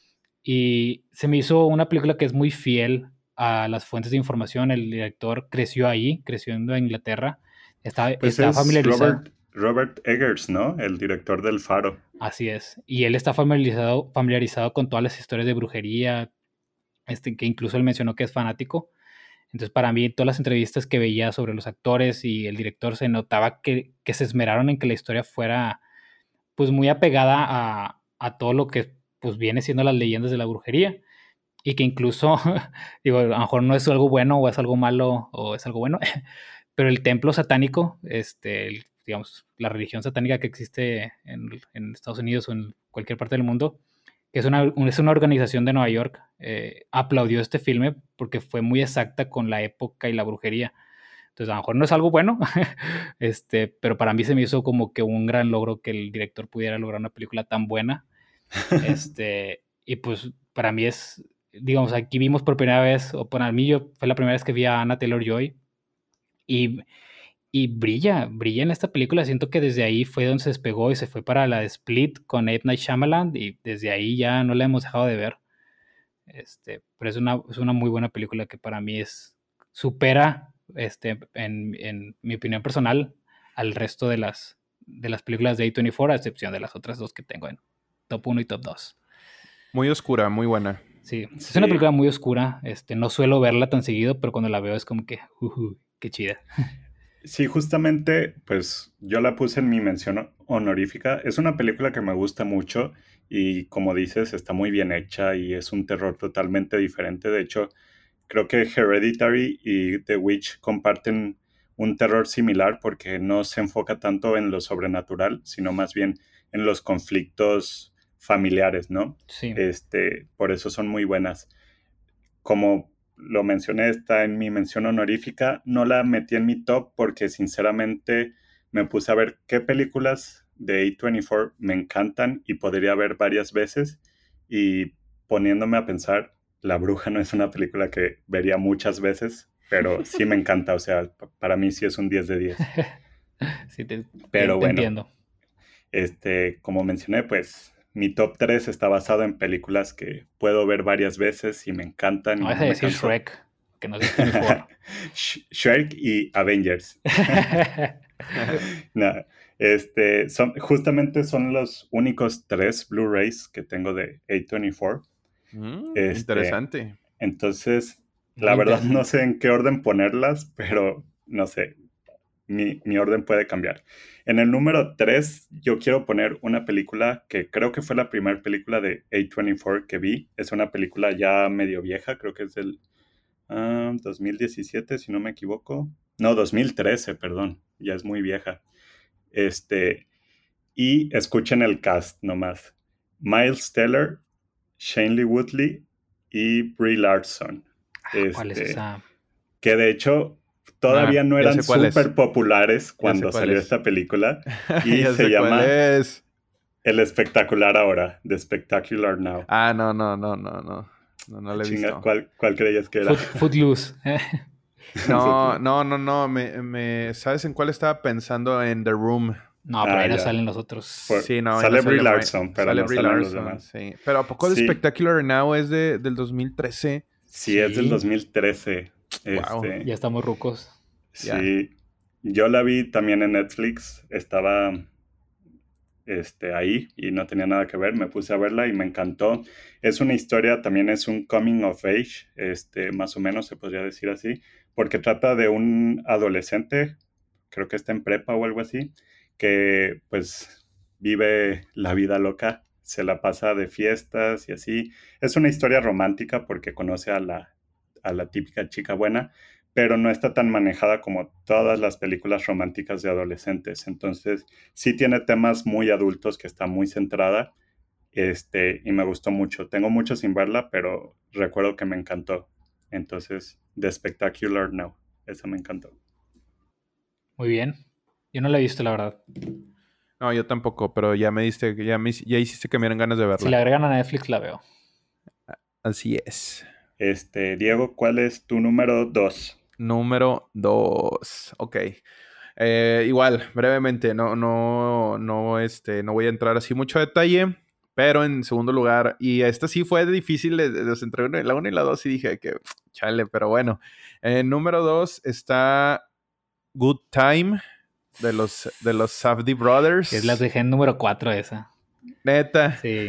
Y se me hizo una película que es muy fiel a las fuentes de información. El director creció ahí, creció en Inglaterra, está, Pues está es familiarizado, Robert, Robert Eggers, ¿no? El director del Faro. así es, y él está familiarizado, familiarizado con todas las historias de brujería, este, que incluso él mencionó que es fanático. Entonces, para mí, todas las entrevistas que veía sobre los actores y el director se notaba que, que se esmeraron en que la historia fuera pues muy apegada a, a todo lo que pues viene siendo las leyendas de la brujería. Y que incluso, digo, a lo mejor no es algo bueno o es algo malo o es algo bueno, pero el templo satánico, este, el- digamos, la religión satánica que existe en, en Estados Unidos o en cualquier parte del mundo, que es una, un- es una organización de Nueva York, eh, aplaudió este filme porque fue muy exacta con la época y la brujería. Entonces, a lo mejor no es algo bueno, este, pero para mí se me hizo como que un gran logro que el director pudiera lograr una película tan buena. Este, y pues para mí es, digamos, aquí vimos por primera vez, o para mí yo fue la primera vez que vi a Anna Taylor-Joy y, y brilla, brilla en esta película. Siento que desde ahí fue donde se despegó y se fue para la de Split con M. Night Shyamalan y desde ahí ya no la hemos dejado de ver. Este, pero es una, es una muy buena película que para mí es, supera, este, en, en mi opinión personal, al resto de las, de las películas de A veinticuatro, a excepción de las otras dos que tengo en top uno y top dos. Muy oscura, muy buena. Sí, es una Sí, película muy oscura, este, no suelo verla tan seguido, pero cuando la veo es como que, uh, qué chida. sí, justamente, pues yo la puse en mi mención honorífica. Es una película que me gusta mucho y como dices, está muy bien hecha y es un terror totalmente diferente. De hecho, creo que Hereditary y The Witch comparten un terror similar porque no se enfoca tanto en lo sobrenatural, sino más bien en los conflictos familiares, ¿no? Sí, Este, por eso son muy buenas. Como lo mencioné, está en mi mención honorífica. No la metí en mi top porque sinceramente me puse a ver qué películas de A veinticuatro me encantan y podría ver varias veces. Y poniéndome a pensar, La Bruja no es una película que vería muchas veces, pero sí me encanta. O sea, p- para mí sí es un diez de diez. sí, te, te- Pero te bueno, entiendo. este, como mencioné, pues mi top tres está basado en películas que puedo ver varias veces y me encantan No y vas a no me decir canso. Shrek, que no es de veinticuatro. Sh- Shrek y Avengers. No, este, son, justamente son los únicos tres Blu-rays que tengo de A veinticuatro. Mm, Este, interesante. entonces, Muy la verdad no interesante. sé en qué orden ponerlas, pero no sé, mi, mi orden puede cambiar. En el número tres, yo quiero poner una película que creo que fue la primera película de A veinticuatro que vi. Es una película ya medio vieja, creo que es del ah, dos mil diecisiete, si no me equivoco. No, dos mil trece, perdón, ya es muy vieja. Este, y escuchen el cast nomás. Miles Teller, Shailene Woodley, y Brie Larson. Este, ¿Cuál es esa? Que de hecho todavía ah, no eran súper populares cuando salió es. esta película. Y se llama es. El Espectacular Ahora, The Spectacular Now. Ah, no, no, no, no, no. No, no le he Chinga, visto. ¿cuál, ¿Cuál creías que era? Foot, Footloose. no, no, no, no. Me, me, ¿sabes en cuál estaba pensando? En The Room. No, pero ah, ahí no salen los otros. Por, sí, no, sale no Brie Larson, pero sale no Brie salen Larson, los demás. Sí. Pero ¿a poco The sí. Spectacular Now es de, del dos mil trece? Sí, sí, es del dos mil trece. Wow, este, ya estamos rucos. Sí, ya. Yo la vi también en Netflix. Estaba este, ahí y no tenía nada que ver. Me puse a verla y me encantó. Es una historia, también es un coming of age, este, más o menos se podría decir así, porque trata de un adolescente, creo que está en prepa o algo así, que pues vive la vida loca, se la pasa de fiestas y así. Es una historia romántica porque conoce a la, a la típica chica buena, pero no está tan manejada como todas las películas románticas de adolescentes. Entonces, sí tiene temas muy adultos que está muy centrada, este, y me gustó mucho. Tengo mucho sin verla, pero recuerdo que me encantó. Entonces, The Spectacular Now, esa me encantó. Muy bien. Yo no la he visto, la verdad. No, yo tampoco, pero ya me diste, ya, me, ya hiciste que me dieran ganas de verla. Si la agregan a Netflix, la veo. Así es. Este, Diego, ¿cuál es tu número dos? Número dos. Ok. Eh, igual, brevemente, no, no, no, este, no voy a entrar así mucho a detalle, pero en segundo lugar, y esta sí fue difícil, de, de, de, entre la uno y la dos, y dije que chale, pero bueno. En número dos está Good Time de los, de los Safdie Brothers. Que las dejé en número cuatro esa. Neta. Sí.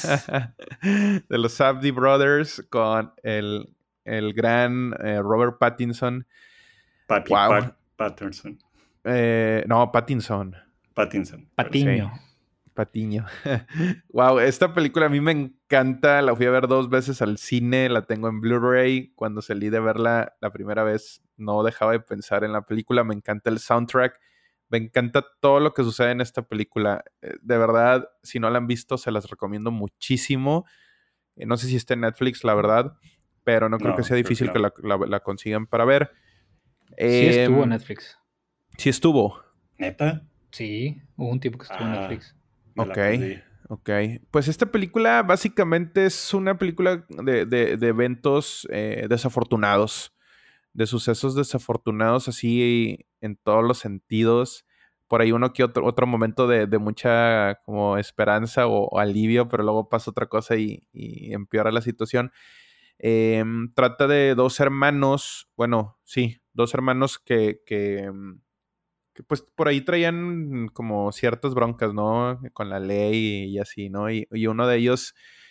De los Safdie Brothers con el, el gran eh, Robert Pattinson. Patty, wow. Pat, Patterson. Eh, no, Pattinson. Pattinson. Patiño. Sí. Patiño. Wow, esta película a mí me encanta. La fui a ver dos veces al cine. La tengo en Blu-ray. Cuando salí de verla la primera vez, no dejaba de pensar en la película. Me encanta el soundtrack. Me encanta todo lo que sucede en esta película. De verdad, si no la han visto, se las recomiendo muchísimo. No sé si está en Netflix, la verdad, pero no creo no, que sea difícil que, no. que la, la, la consigan para ver. Sí eh, estuvo en Netflix. Sí estuvo. ¿Neta? Sí, hubo un tiempo que estuvo ah, en Netflix. Ok, ok. Pues esta película básicamente es una película de, de, de eventos eh, desafortunados. De sucesos desafortunados así en todos los sentidos. Por ahí uno que otro, otro momento de, de mucha como esperanza o, o alivio, pero luego pasa otra cosa y, y empeora la situación. Eh, trata de dos hermanos, bueno, sí, dos hermanos que, que, que pues por ahí traían como ciertas broncas, ¿no? Con la ley y así, ¿no? Y, y uno de ellos,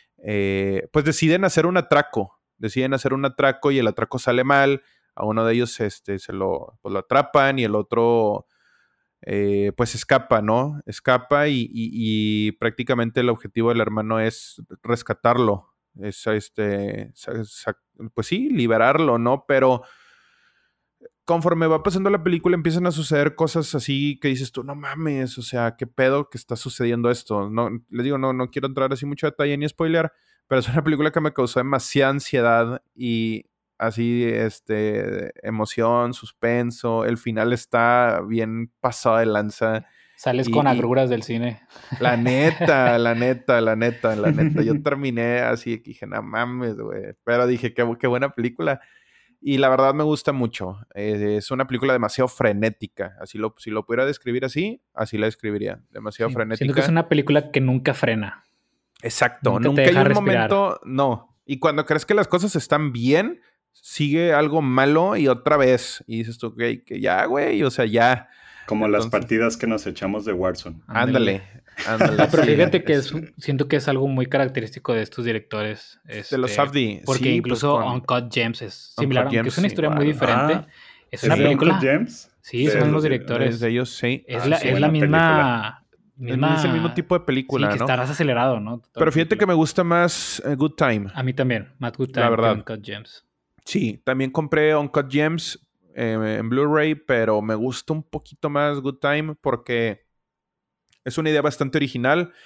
eh, pues deciden hacer un atraco, deciden hacer un atraco y el atraco sale mal. A uno de ellos este, se lo, pues lo atrapan y el otro eh, pues escapa, ¿no? Escapa y, y, y prácticamente el objetivo del hermano es rescatarlo. Es este, pues sí, liberarlo, ¿no? Pero conforme va pasando la película empiezan a suceder cosas así que dices tú, no mames, o sea, qué pedo que está sucediendo esto. No, les digo, no, no quiero entrar así mucho detalle ni spoilear, pero es una película que me causó demasiada ansiedad y así, este, emoción, suspenso. El final está bien pasado de lanza. Sales y, con agruras del cine. La neta, la neta, la neta, la neta. Yo terminé así que dije, no mames, güey. Pero dije, qué, qué buena película. Y la verdad me gusta mucho. Eh, es una película demasiado frenética. Así lo, si lo pudiera describir así, así la describiría. Demasiado sí, frenética. Siento que es una película que nunca frena. Exacto. Nunca, nunca hay un respirar. momento... No. Y cuando crees que las cosas están bien, sigue algo malo y otra vez. Y dices tú, okay, que ya, güey, o sea, ya. Como Entonces, las partidas que nos echamos de Warzone. Ándale, ándale. No, pero sí, fíjate que es, siento que es algo muy característico de estos directores. Este, de los Safdie. Porque sí, incluso pues con... Uncut Gems es similar, Uncut aunque Gems, es una historia igual. muy diferente. Ah, es una película... Uncut Gems? Sí, sí, son los mismos directores. De ellos, sí. Es, ah, la, sí, es la misma... Misma, es el mismo tipo de película, sí, que ¿no? estarás acelerado, ¿no? Toda Pero fíjate que me gusta más uh, Good Time. A mí también, más Good Time la verdad. que Uncut Gems. Sí, también compré Uncut Gems eh, en Blu-ray, pero me gusta un poquito más Good Time porque es una idea bastante original.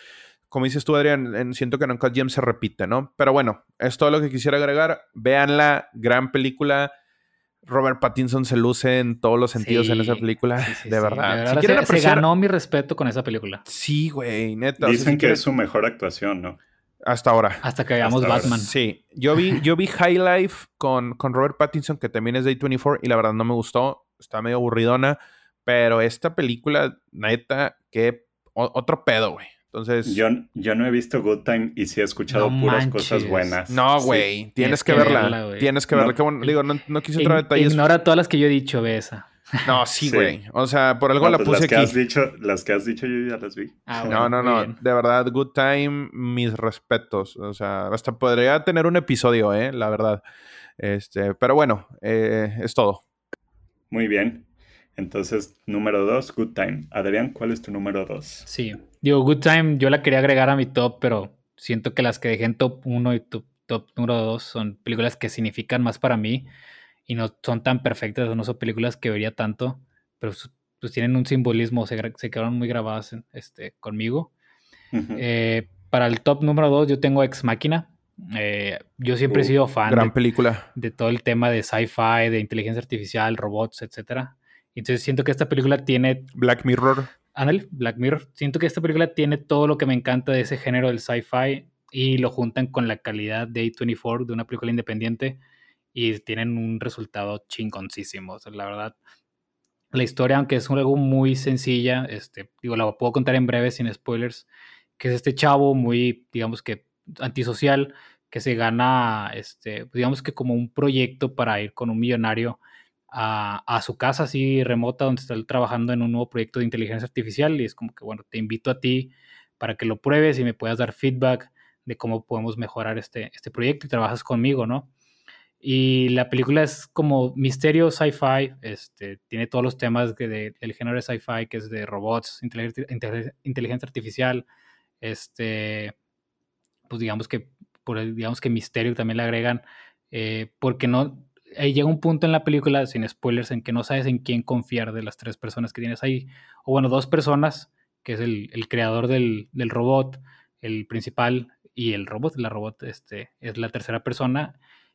como dices tú, Adrián, en- siento que en Uncut Gems se repite, ¿no? Pero bueno, es todo lo que quisiera agregar. Véanla, gran película. Robert Pattinson se luce en todos los sentidos en esa Sí, película, sí, sí, de sí. verdad. De Si verdad quieren se, se apreciar, ganó mi respeto con esa película. sí, güey, neta. O sea, Dicen si que quieren, es su mejor actuación, ¿no? hasta ahora. Hasta que veamos Hasta ahora. Batman. Sí, yo vi, yo vi High Life con, con Robert Pattinson, que también es de A veinticuatro, y la verdad no me gustó. Está medio aburridona. Pero esta película, neta, que o- otro pedo, güey. Entonces, Yo, yo no he visto Good Time y sí he escuchado No puras cosas manches. buenas. no, Sí. güey. Tienes Tienes que que verla. verla, güey. Tienes que verla. No. Qué bueno, digo, no, no quise entrar a Ign- detalles. Ignora todas las que yo he dicho, ve esa. No, sí, Sí. güey. O sea, por algo No, la pues puse las que aquí. has dicho, las que has dicho yo ya las vi. Ah, No, bueno, no, muy no. bien. De verdad, Good Time, mis respetos. O sea, hasta podría tener un episodio, ¿eh? La verdad. Este, pero bueno, eh, es todo. Muy bien. Entonces, número dos, Good Time. Adrián, ¿cuál es tu número dos? Sí. Digo, Good Time, yo la quería agregar a mi top, pero siento que las que dejé en top uno y top, top número dos son películas que significan más para mí y no son tan perfectas, no son películas que vería tanto, pero su- pues tienen un simbolismo, se, gra- se quedaron muy grabadas en- este, conmigo. Ujú. Eh, para el top número dos yo tengo Ex Machina. Eh, yo siempre he Uh, sido fan Gran de, película. de todo el tema de sci-fi, de inteligencia artificial, robots, etcétera. Entonces siento que esta película tiene, Black Mirror. ándale, Black Mirror, siento que esta película tiene todo lo que me encanta de ese género del sci-fi y lo juntan con la calidad de A veinticuatro, de una película independiente, y tienen un resultado chingoncísimo. O sea, la verdad, la historia, aunque es algo muy sencilla, este, digo, la puedo contar en breve sin spoilers, que es este chavo muy, digamos que antisocial, que se gana, este, digamos que como un proyecto para ir con un millonario a, a su casa así remota, donde está él trabajando en un nuevo proyecto de inteligencia artificial, y es como que, bueno, te invito a ti para que lo pruebes y me puedas dar feedback de cómo podemos mejorar este, este proyecto y trabajas conmigo, ¿no? Y la película es como misterio sci-fi, este, tiene todos los temas que de- del género de sci-fi, que es de robots, inteligencia, inteligencia- inteligencia artificial, este, pues digamos que, por el- digamos que misterio también le agregan, eh, porque no, ahí llega un punto en la película, sin spoilers, en que no sabes en quién confiar de las tres personas que tienes ahí, o bueno, dos personas, que es el, el creador del, del robot, el principal, y el robot, la robot, este, es la tercera persona,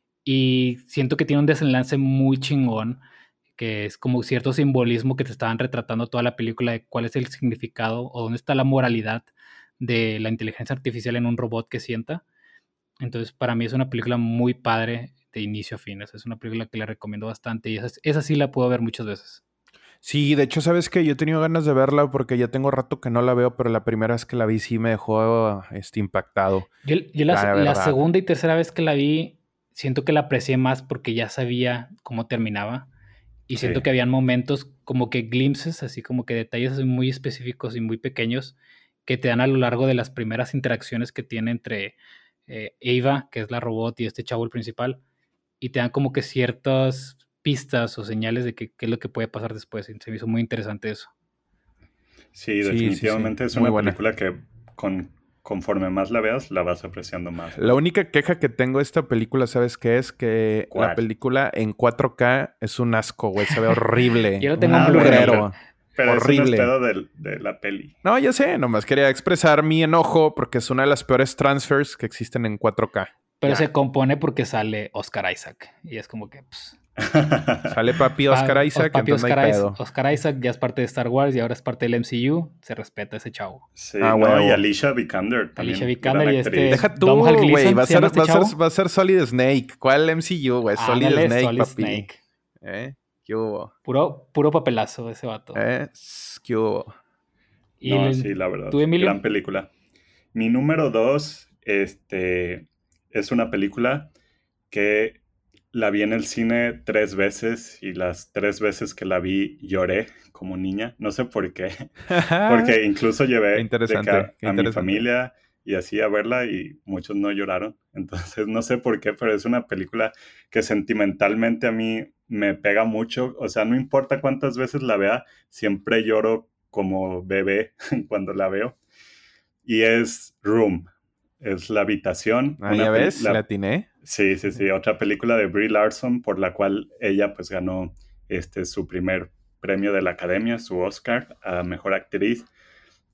y siento que tiene un desenlace muy chingón, que es como cierto simbolismo que te estaban retratando toda la película de cuál es el significado o dónde está la moralidad de la inteligencia artificial en un robot que sienta. Entonces, para mí es una película muy padre de inicio a fin. Es una película que le recomiendo bastante y esa, esa sí la puedo ver muchas veces. Sí, de hecho, sabes que yo he tenido ganas de verla porque ya tengo rato que no la veo, pero la primera vez que la vi sí me dejó este, impactado. Yo, yo la, La la verdad. segunda y tercera vez que la vi, siento que la aprecié más porque ya sabía cómo terminaba. Y siento Sí. que habían momentos como que glimpses, así como que detalles así muy específicos y muy pequeños que te dan a lo largo de las primeras interacciones que tiene entre eh, Ava, que es la robot, y este chavo el principal, y te dan como que ciertas pistas o señales de que- qué es lo que puede pasar después. Y se me hizo muy interesante eso. Sí, Sí, sí, definitivamente sí. es Muy una buena. película que con, conforme más la veas, la vas apreciando más. La única queja que tengo de esta película, ¿sabes qué es? Que ¿Cuál? la película en cuatro K es un asco, güey. Se ve horrible. Yo lo tengo un en Blu-ray. mugrero. Pero eso no es horrible. pedo del- de, la peli. No, ya sé. Nomás quería expresar mi enojo porque es una de las peores transfers que existen en cuatro K. Pero Ya. se compone porque sale Oscar Isaac. Y es como que, pues. Sale papi Oscar pa- Isaac, papi entonces Oscar, no hay Is- pedo. Oscar Isaac ya es parte de Star Wars y ahora es parte del M C U. Se respeta a ese chavo. Sí, Ah, no, y huevo. Alicia Vikander también. Alicia Vikander gran y actriz. este- Deja tú, Domhnall güey. Gleeson, Va, a ¿se ser- llama este va, a ser- chavo? va a ser Solid Snake. ¿Cuál M C U, güey? Solid Ándale, Snake, Solid papi. Snake. ¿Eh? ¿Qué hubo? Puro, puro papelazo ese vato. ¿Eh? S- ¿Qué hubo? Y No, le- sí, la verdad. ¿Tú, Emilio? Gran película. Mi número dos, este, es una película que la vi en el cine tres veces y las tres veces que la vi lloré como niña. No sé por qué. Porque incluso llevé Qué interesante, de que a, qué a mi interesante. familia y así a verla y muchos no lloraron. Entonces no sé por qué, pero es una película que sentimentalmente a mí me pega mucho. O sea, no importa cuántas veces la vea, siempre lloro como bebé cuando la veo. Y es Room. Es La Habitación. Ah, una ya peli- ves, la- la atiné. Sí, sí, sí. Otra película de Brie Larson por la cual ella pues ganó este, su primer premio de la Academia, su Oscar a Mejor Actriz.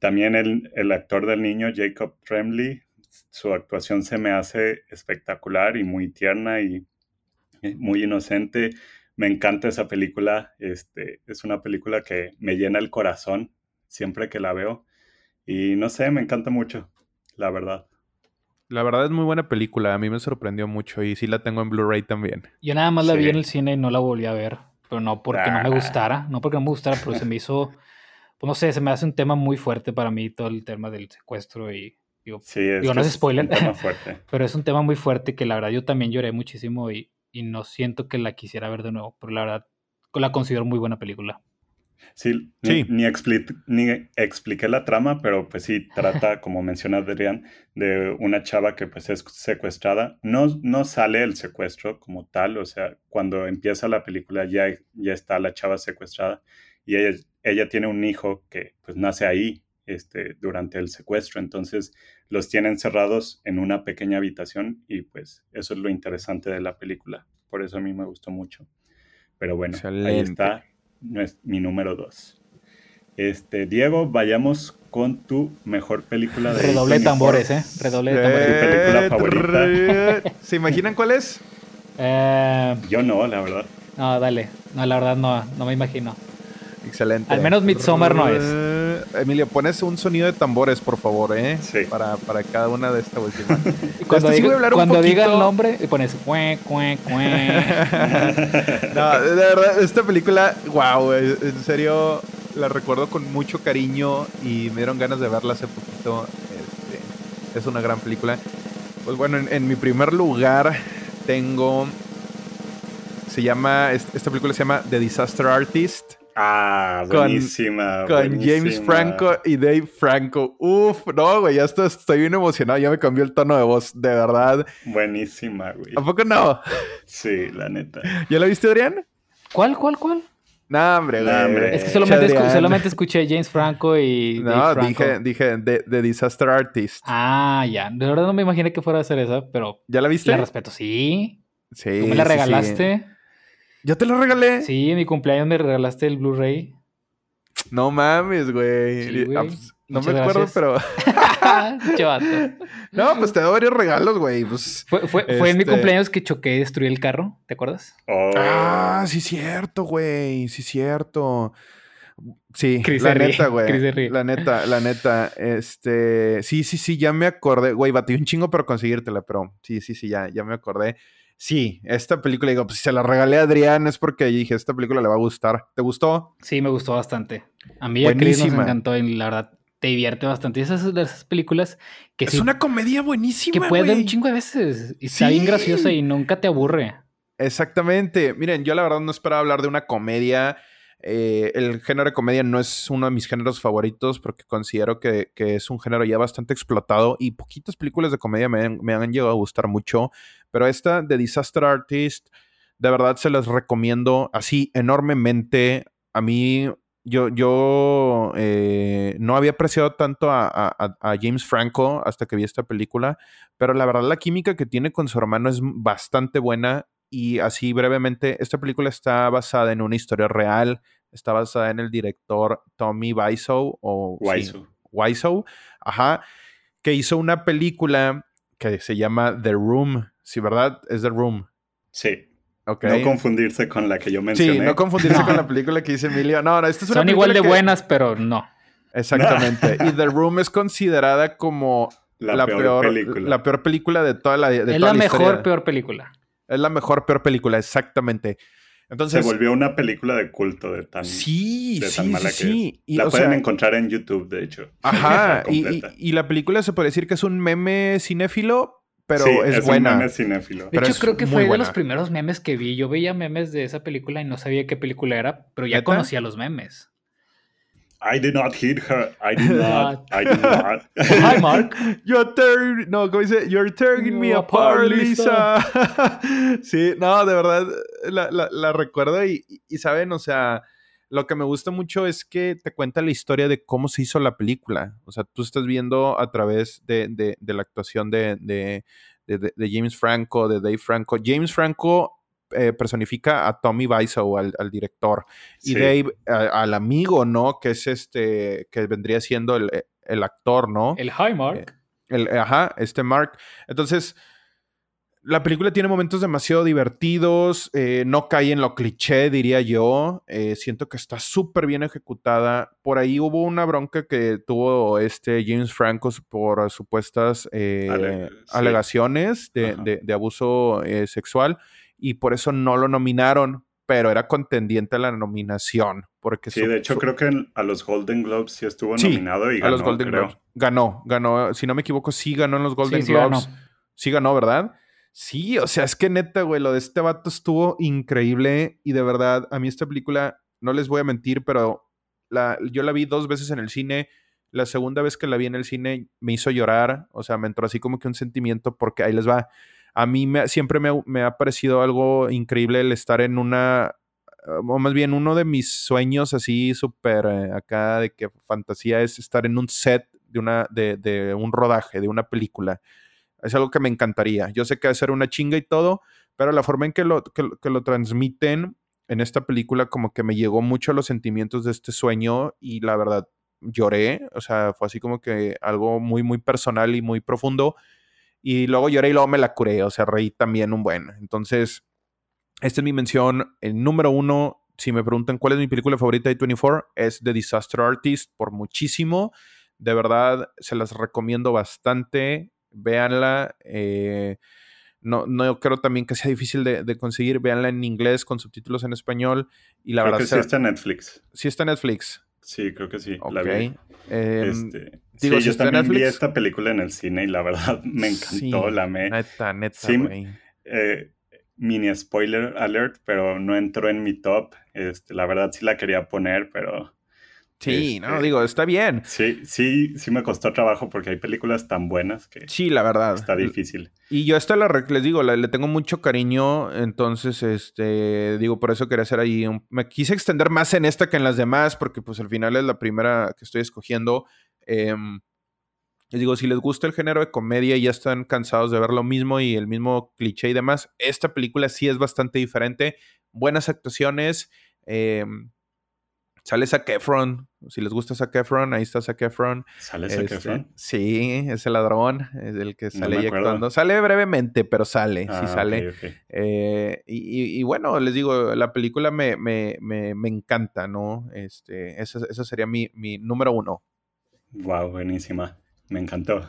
también el, el actor del niño, Jacob Tremblay, su actuación se me hace espectacular y muy tierna y muy inocente. Me encanta esa película. Este, es una película que me llena el corazón siempre que la veo. Y no sé, me encanta mucho, la verdad. La verdad es muy buena película. A mí me sorprendió mucho y sí la tengo en Blu-ray también. Yo nada más la Sí. vi en el cine y no la volví a ver. Pero no porque no me Ah. gustara. No porque no me gustara, pero se me hizo... Pues no sé, se me hace un tema muy fuerte para mí todo el tema del secuestro y... Digo, Sí, es digo que no es es spoiler, un tema fuerte. pero es un tema muy fuerte que la verdad yo también lloré muchísimo y, y no siento que la quisiera ver de nuevo. Pero la verdad la considero muy buena película. Sí, ni, Sí. ni, expli- ni expliqué la trama, pero pues sí, trata, como menciona Adrián, de una chava que pues es secuestrada. No, no sale el secuestro como tal, o sea, cuando empieza la película ya, ya está la chava secuestrada y ella, ella tiene un hijo que pues nace ahí este, durante el secuestro, entonces los tienen encerrados en una pequeña habitación y pues eso es lo interesante de la película, por eso a mí me gustó mucho. Pero bueno, Excelente. ahí está no es mi número dos. Este, Diego, vayamos con tu mejor película de Redoble de tambores, ¿eh? Redoble de tambores. ¿Tu película favorita? ¿Se imaginan cuál es? Eh, Yo no, la verdad. no, dale. No, la verdad no, no me imagino. Excelente. Al menos Midsommar no es. Emilio, pones un sonido de tambores, por favor, ¿eh? Sí. Para, para cada una de esta última. Y cuando, Este sí diga, voy a hablar un cuando diga el poquito- nombre, y pones cue, cue, cue. No, de verdad, esta película, wow, en serio, la recuerdo con mucho cariño y me dieron ganas de verla hace poquito. Este, es una gran película. Pues bueno, en, en mi primer lugar tengo... Se llama... Esta película se llama The Disaster Artist. Ah, Con- buenísima. Con buenísima. James Franco y Dave Franco. Uf, no, güey, ya estoy, estoy bien emocionado. Ya me cambió el tono de voz, de verdad. Buenísima, güey. ¿A poco no? Sí, la neta. ¿Ya la viste, Adrián? ¿Cuál, cuál, cuál? No, hombre, güey. No, hombre. Es que solamente, escu- Adrián. solamente escuché James Franco y No, Dave Franco. dije, dije The, The Disaster Artist. Ah, ya. De verdad no me imaginé que fuera a ser esa, pero ¿Ya la viste? la respeto. Sí. Sí. Tú me la sí, regalaste. sí. ¿Ya te la regalé? Sí, en mi cumpleaños me regalaste el Blu-ray. No mames, güey. Sí, güey. Ah, pues, no Muchas me acuerdo, gracias. pero... Pinche vato. No, pues te doy varios regalos, güey. Pues... Fue, fue, fue en mi Este- cumpleaños que choqué y destruí el carro, ¿te acuerdas? Oh, Ah, sí cierto, güey. Sí cierto. Sí, Chris la se ríe, neta, güey. Chris se ríe. La neta, la neta. Este... Sí, sí, sí, ya me acordé. Güey, batí un chingo para conseguírtela, pero... Sí, sí, sí, ya, ya me acordé. Sí, esta película, digo, pues si se la regalé a Adrián es porque dije, esta película le va a gustar. ¿Te gustó? Sí, me gustó bastante. A mí y a Chris nos Buenísima. encantó y la verdad te divierte bastante. Y esas de esas películas que, Es sí- una comedia buenísima, que puedes ver güey. un chingo de veces. Y está Sí. bien graciosa y nunca te aburre. Exactamente. Miren, yo la verdad no esperaba hablar de una comedia. Eh, el género de comedia no es uno de mis géneros favoritos porque considero que, que es un género ya bastante explotado y poquitas películas de comedia me han, me han llegado a gustar mucho. Pero esta de Disaster Artist, de verdad se las recomiendo así enormemente. A mí, yo, yo eh, no había apreciado tanto a, a- a James Franco hasta que vi esta película, pero la verdad la química que tiene con su hermano es bastante buena. Y así brevemente, esta película está basada en una historia real, está basada en el director Tommy Wiseau, o sí, Wiseau. Wiseau, ajá, que hizo una película que se llama The Room, sí, ¿verdad? Es The Room, Sí. ok. No confundirse con la que yo mencioné. Sí, no confundirse No. con la película que dice Emilio. No, no, esta es una Son película igual de que- buenas, pero no. Exactamente. Y The Room es considerada como La, la, peor, peor, película. la peor película de toda la de Es toda la mejor, historia. peor película. Es la mejor, peor película, exactamente. Entonces, Se volvió una película de culto de tan, sí, de tan sí, mala sí, que sí. es. Y, la o pueden sea, encontrar en YouTube, de hecho. ajá, y, y- Completa. y la película se puede decir que es un meme cinéfilo, pero Sí, es, un buena. meme cinéfilo. De Pero hecho, es creo que muy fue de buena. los primeros memes que vi. Yo veía memes de esa película y no sabía qué película era, pero ya ¿Neta? conocía los memes. I did not hit her. I did not. I did not. Oh, hi, Mark. You're tearing, no, ¿cómo dice? You're tearing me You apart, apart, Lisa. Sí, no, de verdad, la, la- la recuerdo y, y, saben, o sea, lo que me gusta mucho es que te cuenta la historia de cómo se hizo la película. O sea, tú estás viendo a través de, de- de la actuación de, de- de- de- de James Franco, de Dave Franco. James Franco eh, personifica a Tommy Wiseau, al, al director. Y Sí. Dave, a- al amigo, ¿no? Que es este, que vendría siendo el, el actor, ¿no? El High Mark. Eh, el, ajá, este Mark. Entonces, la película tiene momentos demasiado divertidos, eh, no cae en lo cliché, diría yo. Eh, siento que está súper bien ejecutada. Por ahí hubo una bronca que tuvo este James Franco por supuestas eh, Ale, sí. alegaciones de, de, de abuso eh, sexual, y por eso no lo nominaron, pero era contendiente a la nominación. Porque sí, su, de hecho su... creo que a los Golden Globes sí estuvo sí, nominado y ganó, a los Golden creo. Globes. Ganó, ganó. Si no me equivoco, sí ganó en los Golden sí, sí Globes. Ganó. Sí ganó, ¿verdad? Sí, o sea, es que neta, güey, lo de este vato estuvo increíble y de verdad, a mí esta película, no les voy a mentir, pero la, yo la vi dos veces en el cine. La segunda vez que la vi en el cine me hizo llorar, o sea, me entró así como que un sentimiento porque ahí les va. A mí me, siempre me, me ha parecido algo increíble el estar en una, o más bien uno de mis sueños así súper eh, acá de que fantasía es estar en un set de, una, de, de un rodaje, de una película. Es algo que me encantaría. Yo sé que va a ser una chinga y todo, pero la forma en que lo, que, que lo transmiten en esta película como que me llegó mucho a los sentimientos de este sueño y la verdad lloré. O sea, fue así como que algo muy, muy personal y muy profundo. Y luego lloré y luego me la curé. O sea, reí también un buen. Entonces, esta es mi mención. El número uno, si me preguntan cuál es mi película favorita de veinticuatro, es The Disaster Artist por muchísimo. De verdad, se las recomiendo bastante. Véanla. Eh, no, no creo también que sea difícil de, de conseguir. Véanla en inglés con subtítulos en español. Y la creo verdad que sí está en Netflix. Sí está en Netflix. Sí, creo que sí. Ok. La vi. Eh, este, digo, sí, si yo está en también vi Netflix. esta película en el cine y la verdad me encantó. Sí, la me. Neta, neta, sí, güey. Eh, mini spoiler alert, pero no entró en mi top. Este, la verdad sí la quería poner, pero... Sí, este, no, digo, está bien. Sí, sí, sí me costó trabajo porque hay películas tan buenas que... Sí, la verdad. Está difícil. Y yo esta la, les digo, la, le tengo mucho cariño, entonces, este, digo, por eso quería hacer ahí, un, me quise extender más en esta que en las demás, porque pues al final es la primera que estoy escogiendo. Eh, les digo, si les gusta el género de comedia y ya están cansados de ver lo mismo y el mismo cliché y demás, esta película sí es bastante diferente. Buenas actuaciones, eh, sale Zac Efron. Si les gusta Zac Efron, ahí está Zac Efron. ¿Sale Zac este, Efron? Sí, ese ladrón es el que sale no ahí actuando. Sale brevemente, pero sale, ah, sí sale. Okay, okay. Eh, y, y bueno, les digo, la película me, me, me, me encanta, ¿no? Este, esa, esa sería mi, mi número uno. Wow, buenísima. Me encantó.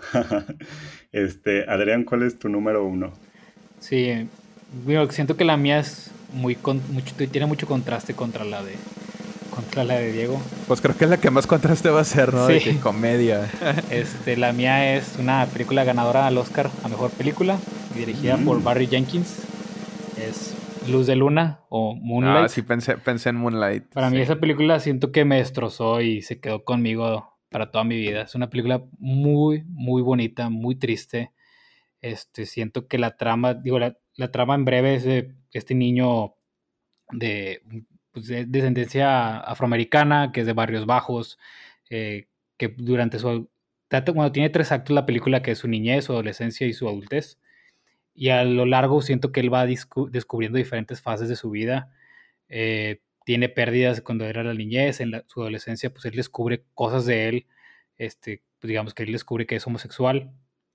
este, Adrián, ¿cuál es tu número uno? Sí, bueno, siento que la mía es muy, con, mucho, tiene mucho contraste contra la de contra la de Diego. Pues creo que es la que más contraste va a ser, ¿no? Sí. De que comedia. Este, la mía es una película ganadora al Oscar a Mejor Película, dirigida mm. por Barry Jenkins. Es Luz de Luna o Moonlight. Ah, sí, pensé, pensé en Moonlight. Para sí. mí esa película siento que me destrozó y se quedó conmigo para toda mi vida. Es una película muy, muy bonita, muy triste. Este, siento que la trama, digo, la, la trama en breve es de este niño de, pues de descendencia afroamericana, que es de barrios bajos, eh, que durante su... Cuando tiene tres actos la película, que es su niñez, su adolescencia y su adultez, y a lo largo siento que él va discu- descubriendo diferentes fases de su vida. Eh, tiene pérdidas cuando era la niñez, en la, su adolescencia pues él descubre cosas de él, este, pues digamos que él descubre que es homosexual,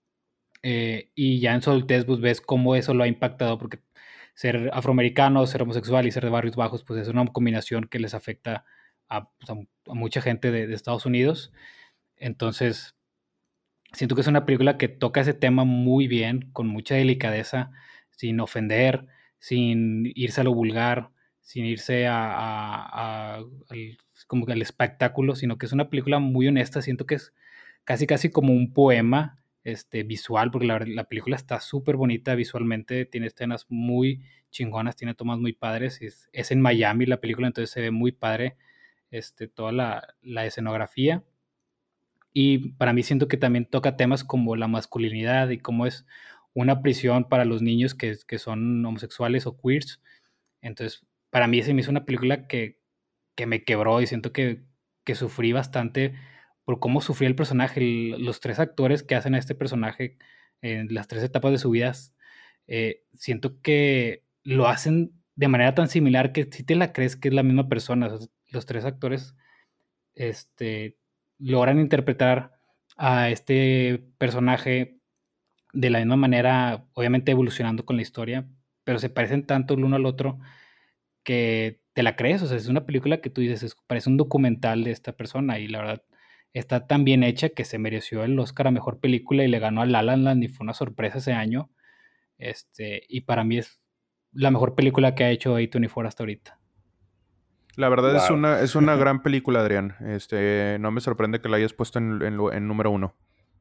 eh, y ya en su adultez pues ves cómo eso lo ha impactado, porque ser afroamericano, ser homosexual y ser de barrios bajos pues es una combinación que les afecta a, pues, a, a mucha gente de, de Estados Unidos. Entonces siento que es una película que toca ese tema muy bien, con mucha delicadeza, sin ofender, sin irse a lo vulgar, sin irse a, a, a, al, como que al espectáculo, sino que es una película muy honesta. Siento que es casi casi como un poema este, visual, porque la, la película está súper bonita visualmente, tiene escenas muy chingonas, tiene tomas muy padres, es, es en Miami la película, entonces se ve muy padre este, toda la, la escenografía. Y para mí siento que también toca temas como la masculinidad y cómo es una prisión para los niños que, que son homosexuales o queers. Entonces, para mí se me hizo una película que, que me quebró y siento que, que sufrí bastante por cómo sufría el personaje. El, los tres actores que hacen a este personaje en las tres etapas de su vida, eh, siento que lo hacen de manera tan similar que si te la crees que es la misma persona. O sea, los tres actores este, logran interpretar a este personaje de la misma manera, obviamente evolucionando con la historia, pero se parecen tanto el uno al otro que te la crees. O sea, es una película que tú dices, es, parece un documental de esta persona y la verdad está tan bien hecha que se mereció el Oscar a Mejor Película y le ganó a La La Land y fue una sorpresa ese año. Este, y para mí es la mejor película que ha hecho A veinticuatro hasta ahorita. La verdad Wow. es una, es una gran película, Adrián. Este, no me sorprende que la hayas puesto en, en, en número uno.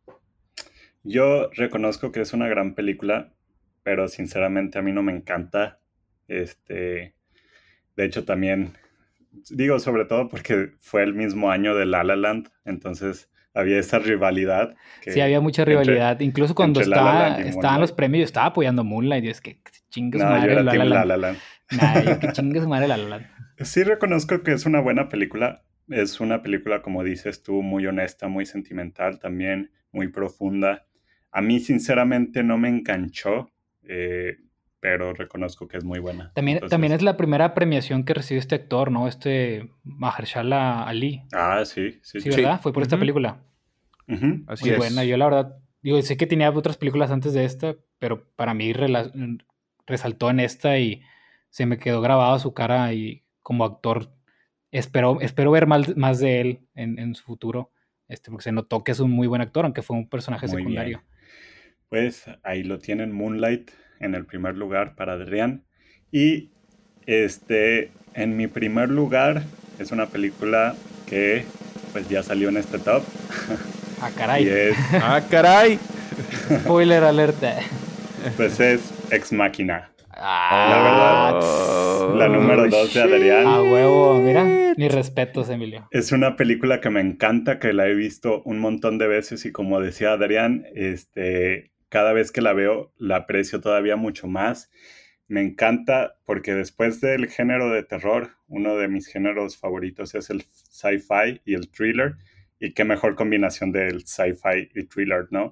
Yo reconozco que es una gran película, pero sinceramente a mí no me encanta. Este, de hecho también, digo sobre todo porque fue el mismo año de La La Land, entonces había esa rivalidad. Que sí, había mucha rivalidad. Entre, Incluso cuando estaba, estaban los premios, yo estaba apoyando Moonlight. Y es que chingue su no, madre yo era La La team Land. La La Land. Nah, yo que chingue su madre La La Land. Sí reconozco que es una buena película. Es una película, como dices tú, muy honesta, muy sentimental también, muy profunda. A mí, sinceramente, no me enganchó, eh, pero reconozco que es muy buena. También, Entonces... también es la primera premiación que recibe este actor, ¿no? Este Mahershala Ali. Ah, sí, sí. Sí, ¿verdad? Sí. Fue por uh-huh. esta película. Uh-huh. Así muy es. buena. Yo, la verdad, digo, sé que tenía otras películas antes de esta, pero para mí rela- resaltó en esta y se me quedó grabada su cara y como actor espero, espero ver más, más de él en, en su futuro, este, porque se notó que es un muy buen actor, aunque fue un personaje muy secundario. Bien. Pues ahí lo tienen, Moonlight en el primer lugar para Adrián. Y este, en mi primer lugar es una película que pues ya salió en este top. Ah, caray. Y es... ah, caray. Spoiler alerta. Pues es Ex Machina. Ah, la verdad, oh, la número dos de Adrián. A huevo, mira, mis respetos, Emilio. Es una película que me encanta, que la he visto un montón de veces y como decía Adrián, este, cada vez que la veo la aprecio todavía mucho más. Me encanta porque después del género de terror, uno de mis géneros favoritos es el sci-fi y el thriller. Y qué mejor combinación del sci-fi y thriller, ¿no?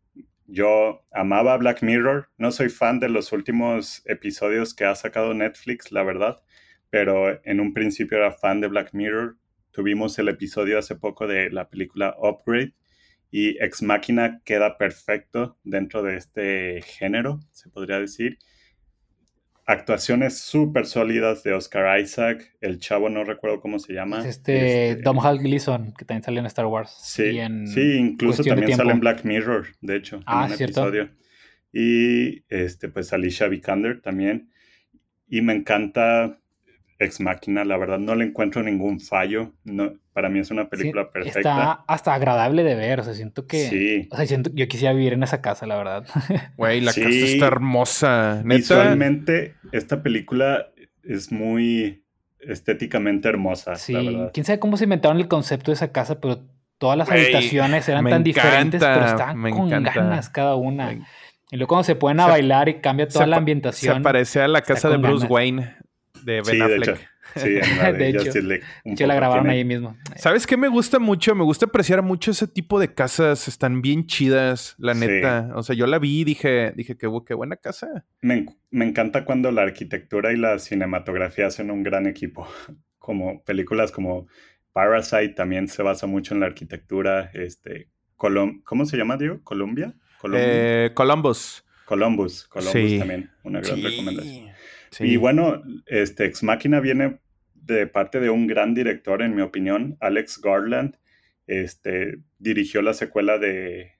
Yo amaba Black Mirror, no soy fan de los últimos episodios que ha sacado Netflix, la verdad, pero en un principio era fan de Black Mirror. Tuvimos el episodio hace poco de la película Upgrade y Ex Machina queda perfecto dentro de este género, se podría decir. Actuaciones súper sólidas de Oscar Isaac, el chavo no recuerdo cómo se llama. Es este, este Domhnall Gleeson, que también sale en Star Wars. Sí, y en sí incluso también sale en Black Mirror, de hecho, ah, en un ¿cierto? episodio. Y este, pues Alicia Vikander también. Y me encanta Ex Machina, la verdad no le encuentro ningún fallo. No, para mí es una película sí, perfecta. Está hasta agradable de ver, o sea, siento que... Sí. O sea, siento, yo quisiera vivir en esa casa, la verdad. Güey, la sí. casa está hermosa. ¿Neta? Visualmente, esta película es muy estéticamente hermosa, sí. la verdad. Quién sabe cómo se inventaron el concepto de esa casa, pero todas las Wey, habitaciones eran tan encanta, diferentes, pero estaban con encanta. ganas cada una. Me... Y luego cuando se ponen a se, bailar y cambia toda la ambientación. Se parece a la casa de Bruce ganas. Wayne de Ben sí, Affleck. De hecho. Sí, en la de, de hecho, Justice League. Un yo la grabaron tiene... ahí mismo. ¿Sabes qué me gusta mucho? Me gusta apreciar mucho ese tipo de casas. Están bien chidas, la neta. Sí. O sea, yo la vi y dije, dije qué, qué buena casa. Me, me encanta cuando la arquitectura y la cinematografía hacen un gran equipo. Como películas como Parasite también se basa mucho en la arquitectura. Este, Colom ¿Cómo se llama, Diego? ¿Colombia? ¿Colombia? Eh, Columbus. Columbus. Columbus sí. también. Una gran sí. recomendación. Sí. Y bueno, este Ex Machina viene de parte de un gran director, en mi opinión, Alex Garland. Este, dirigió la secuela de,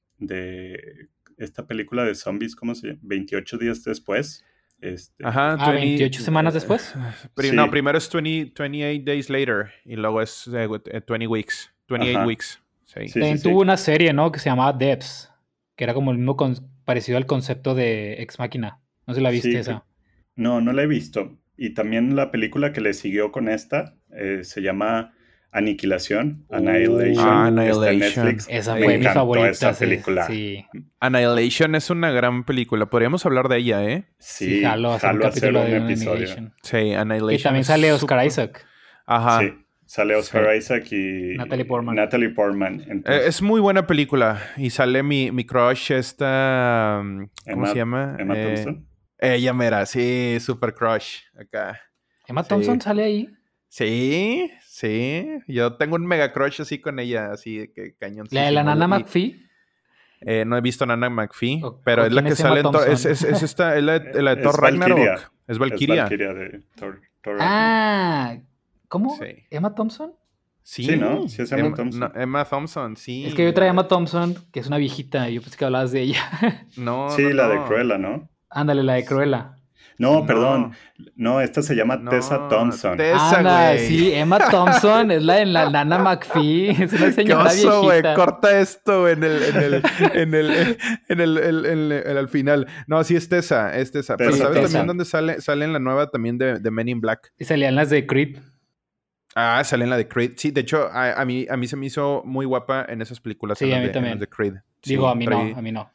de esta película de zombies, ¿cómo se llama? veintiocho días después. Este, Ajá, ah, veinte, veintiocho semanas después. Pri sí. No, primero es veinte, veintiocho days later y luego es uh, veinte weeks, veintiocho Ajá. weeks. Sí. Sí, También sí, tuvo sí. una serie, ¿no? Que se llamaba Debs, que era como el mismo con, parecido al concepto de Ex Machina. No sé si la viste sí, esa. No, no la he visto. Y también la película que le siguió con esta eh, se llama Aniquilación, uh, Annihilation. Ah, Annihilation. Está en Netflix. Esa Me fue mi favorita. Esa sí, película. Sí. Annihilation es una gran película. Podríamos hablar de ella, ¿eh? Sí, sí jalo, hacer jalo un capítulo hacer un de episodio. Annihilation. Sí, Annihilation. Y también sale Oscar super... Isaac. Ajá. Sí, sale Oscar sí. Isaac y Natalie Portman. Natalie Portman. Entonces... Eh, es muy buena película. Y sale mi, mi crush, esta... ¿Cómo Emma, se llama? Emma eh, Thompson. Ella mera, sí, super crush acá. ¿Emma Thompson sí. sale ahí? Sí, Sí, yo tengo un mega crush así con ella, así de que cañón. ¿La de la Nana McPhee? Eh, no he visto Nana McPhee, O- pero o es la quién que es Emma sale en Thor. Es, Thompson. es, es esta, es la, de- la de Es Thor Valkyria. Ragnarok. Es Es Valkyria. Valkyria de Thor, Thor Ragnarok. Ah, ¿cómo? Sí. ¿Emma Thompson? Sí, Sí, ¿no? Sí es Emma Emma Thompson. no, Emma Thompson, sí. Es que hay otra Emma Thompson, que es una viejita, yo pensé que hablabas de ella. No, Sí, no, la de no. Cruella, ¿no? Ándale, la de Cruella. No, No. perdón. No, esta se llama No, Tessa Thompson. Tessa, Anda, güey. sí, Emma Thompson es la de la Nana McPhee, es una Qué señora oso, güey. viejita. Corta esto güey, en el, en el, en el, en el, el- el- el- al final. No, sí es Tessa, es Tessa. Pero Tessa ¿sabes Thompson. también dónde sale, sale en la nueva también de, de Men in Black? Y salían las de Creed. Ah, sale en la de Creed. Sí, de hecho, a, a mí, a mí se me hizo muy guapa en esas películas. Sí, en las a mí de, en también. las de Creed. Sí, Digo, a mí trae- no, a mí no.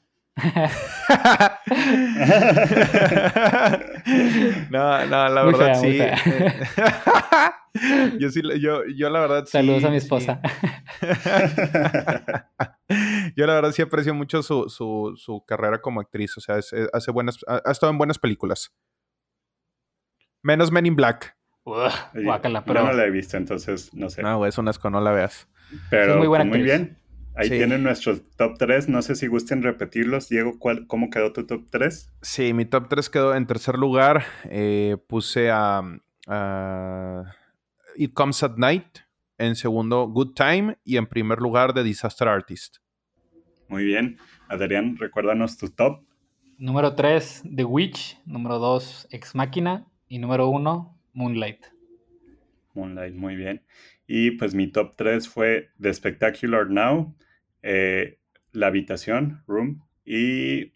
no, no, la Muy verdad fea, muy sí. fea. Eh, yo sí, yo, yo la verdad sí. Saludos a mi sí. esposa. Yo la verdad sí aprecio mucho su, su, su carrera como actriz. O sea, es- es- hace buenas, ha, ha estado en buenas películas. Menos Men in Black. Ugh, Oye, guácala, Yo pero no la he visto, entonces no sé. No, güey, es un asco, no la veas. Pero es muy buena pues, muy actriz. bien. Ahí Sí. tienen nuestros top tres. No sé si gusten repetirlos. Diego, ¿cuál, ¿cómo quedó tu top tres? Sí, mi top tres quedó en tercer lugar. Eh, puse a, a It Comes at Night. En segundo, Good Time. Y en primer lugar, The Disaster Artist. Muy bien. Adrián, recuérdanos tu top. número tres, The Witch. Número dos, Ex Machina. Y número uno, Moonlight. Moonlight, muy bien. Y pues mi top tres fue The Spectacular Now, eh, La Habitación, Room, y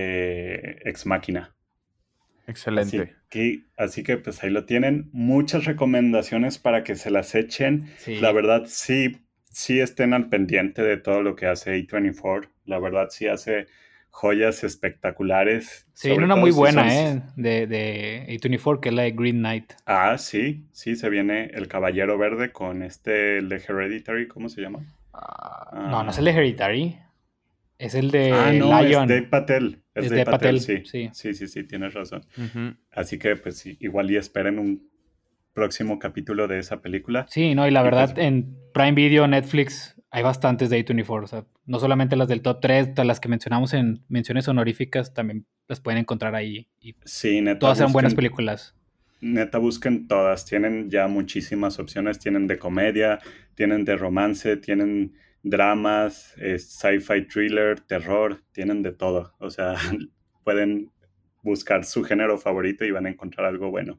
eh, Ex Machina. Excelente. Así que, así que pues ahí lo tienen. Muchas recomendaciones para que se las echen. Sí. La verdad, sí, sí estén al pendiente de todo lo que hace A veinticuatro. La verdad, sí hace joyas espectaculares. Se viene sobre una todo muy si buena, son- ¿eh? De, de A veinticuatro, que es la de Green Knight. Ah, sí, sí, se viene El Caballero Verde con este, el de Hereditary, ¿cómo se llama? Ah, Ah. No, no es el de Hereditary. Es el de ah, no, Lion. es Dave Patel. Es, Es Dave Dave Patel, Patel, sí. sí. Sí, sí, sí, tienes razón. Ujú. Así que, pues, sí, igual y esperen un próximo capítulo de esa película. Sí, no, y la Y verdad, pues- en Prime Video, Netflix, hay bastantes de A veinticuatro. O sea, no solamente las del top tres, todas las que mencionamos en menciones honoríficas, también las pueden encontrar ahí. Y Sí, neta. todas eran buenas busquen- películas. Neta, busquen todas. Tienen ya muchísimas opciones. Tienen de comedia, tienen de romance, tienen dramas, eh, sci-fi thriller, terror, tienen de todo. O sea, pueden buscar su género favorito y van a encontrar algo bueno.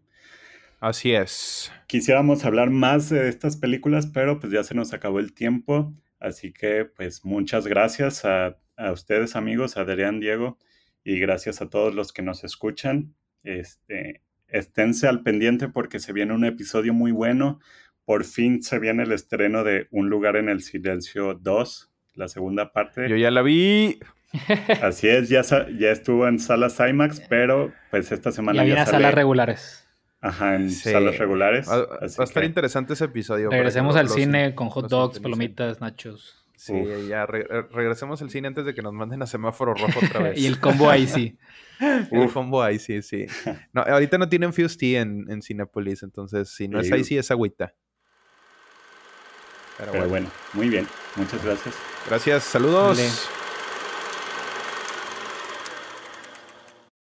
Así es. Quisiéramos hablar más de estas películas, pero pues ya se nos acabó el tiempo. Así que pues muchas gracias a, a ustedes, amigos, a Adrián, Diego, y gracias a todos los que nos escuchan. Este, esténse al pendiente porque se viene un episodio muy bueno. Por fin se viene el estreno de Un lugar en el silencio dos, la segunda parte. Yo ya la vi. Así es, ya, sa- ya estuvo en salas IMAX, pero pues esta semana Ya viene ya a sale. salas regulares. Ajá, en Sí. salas regulares. Va, va así a estar que- interesante ese episodio. para que Regresemos lo- al los- cine con hot los dogs, sintonicen. palomitas, nachos. Sí, Uf. ya re- re- regresemos al cine antes de que nos manden a semáforo rojo otra vez. Y el combo ahí sí. El Uf. combo ahí, sí, sí. No, ahorita no tienen Fuse Tea en, en Cinépolis, entonces si no es ahí, Ew. sí es agüita. Pero, Pero bueno. bueno, muy bien. Muchas gracias. Gracias, saludos. Dale.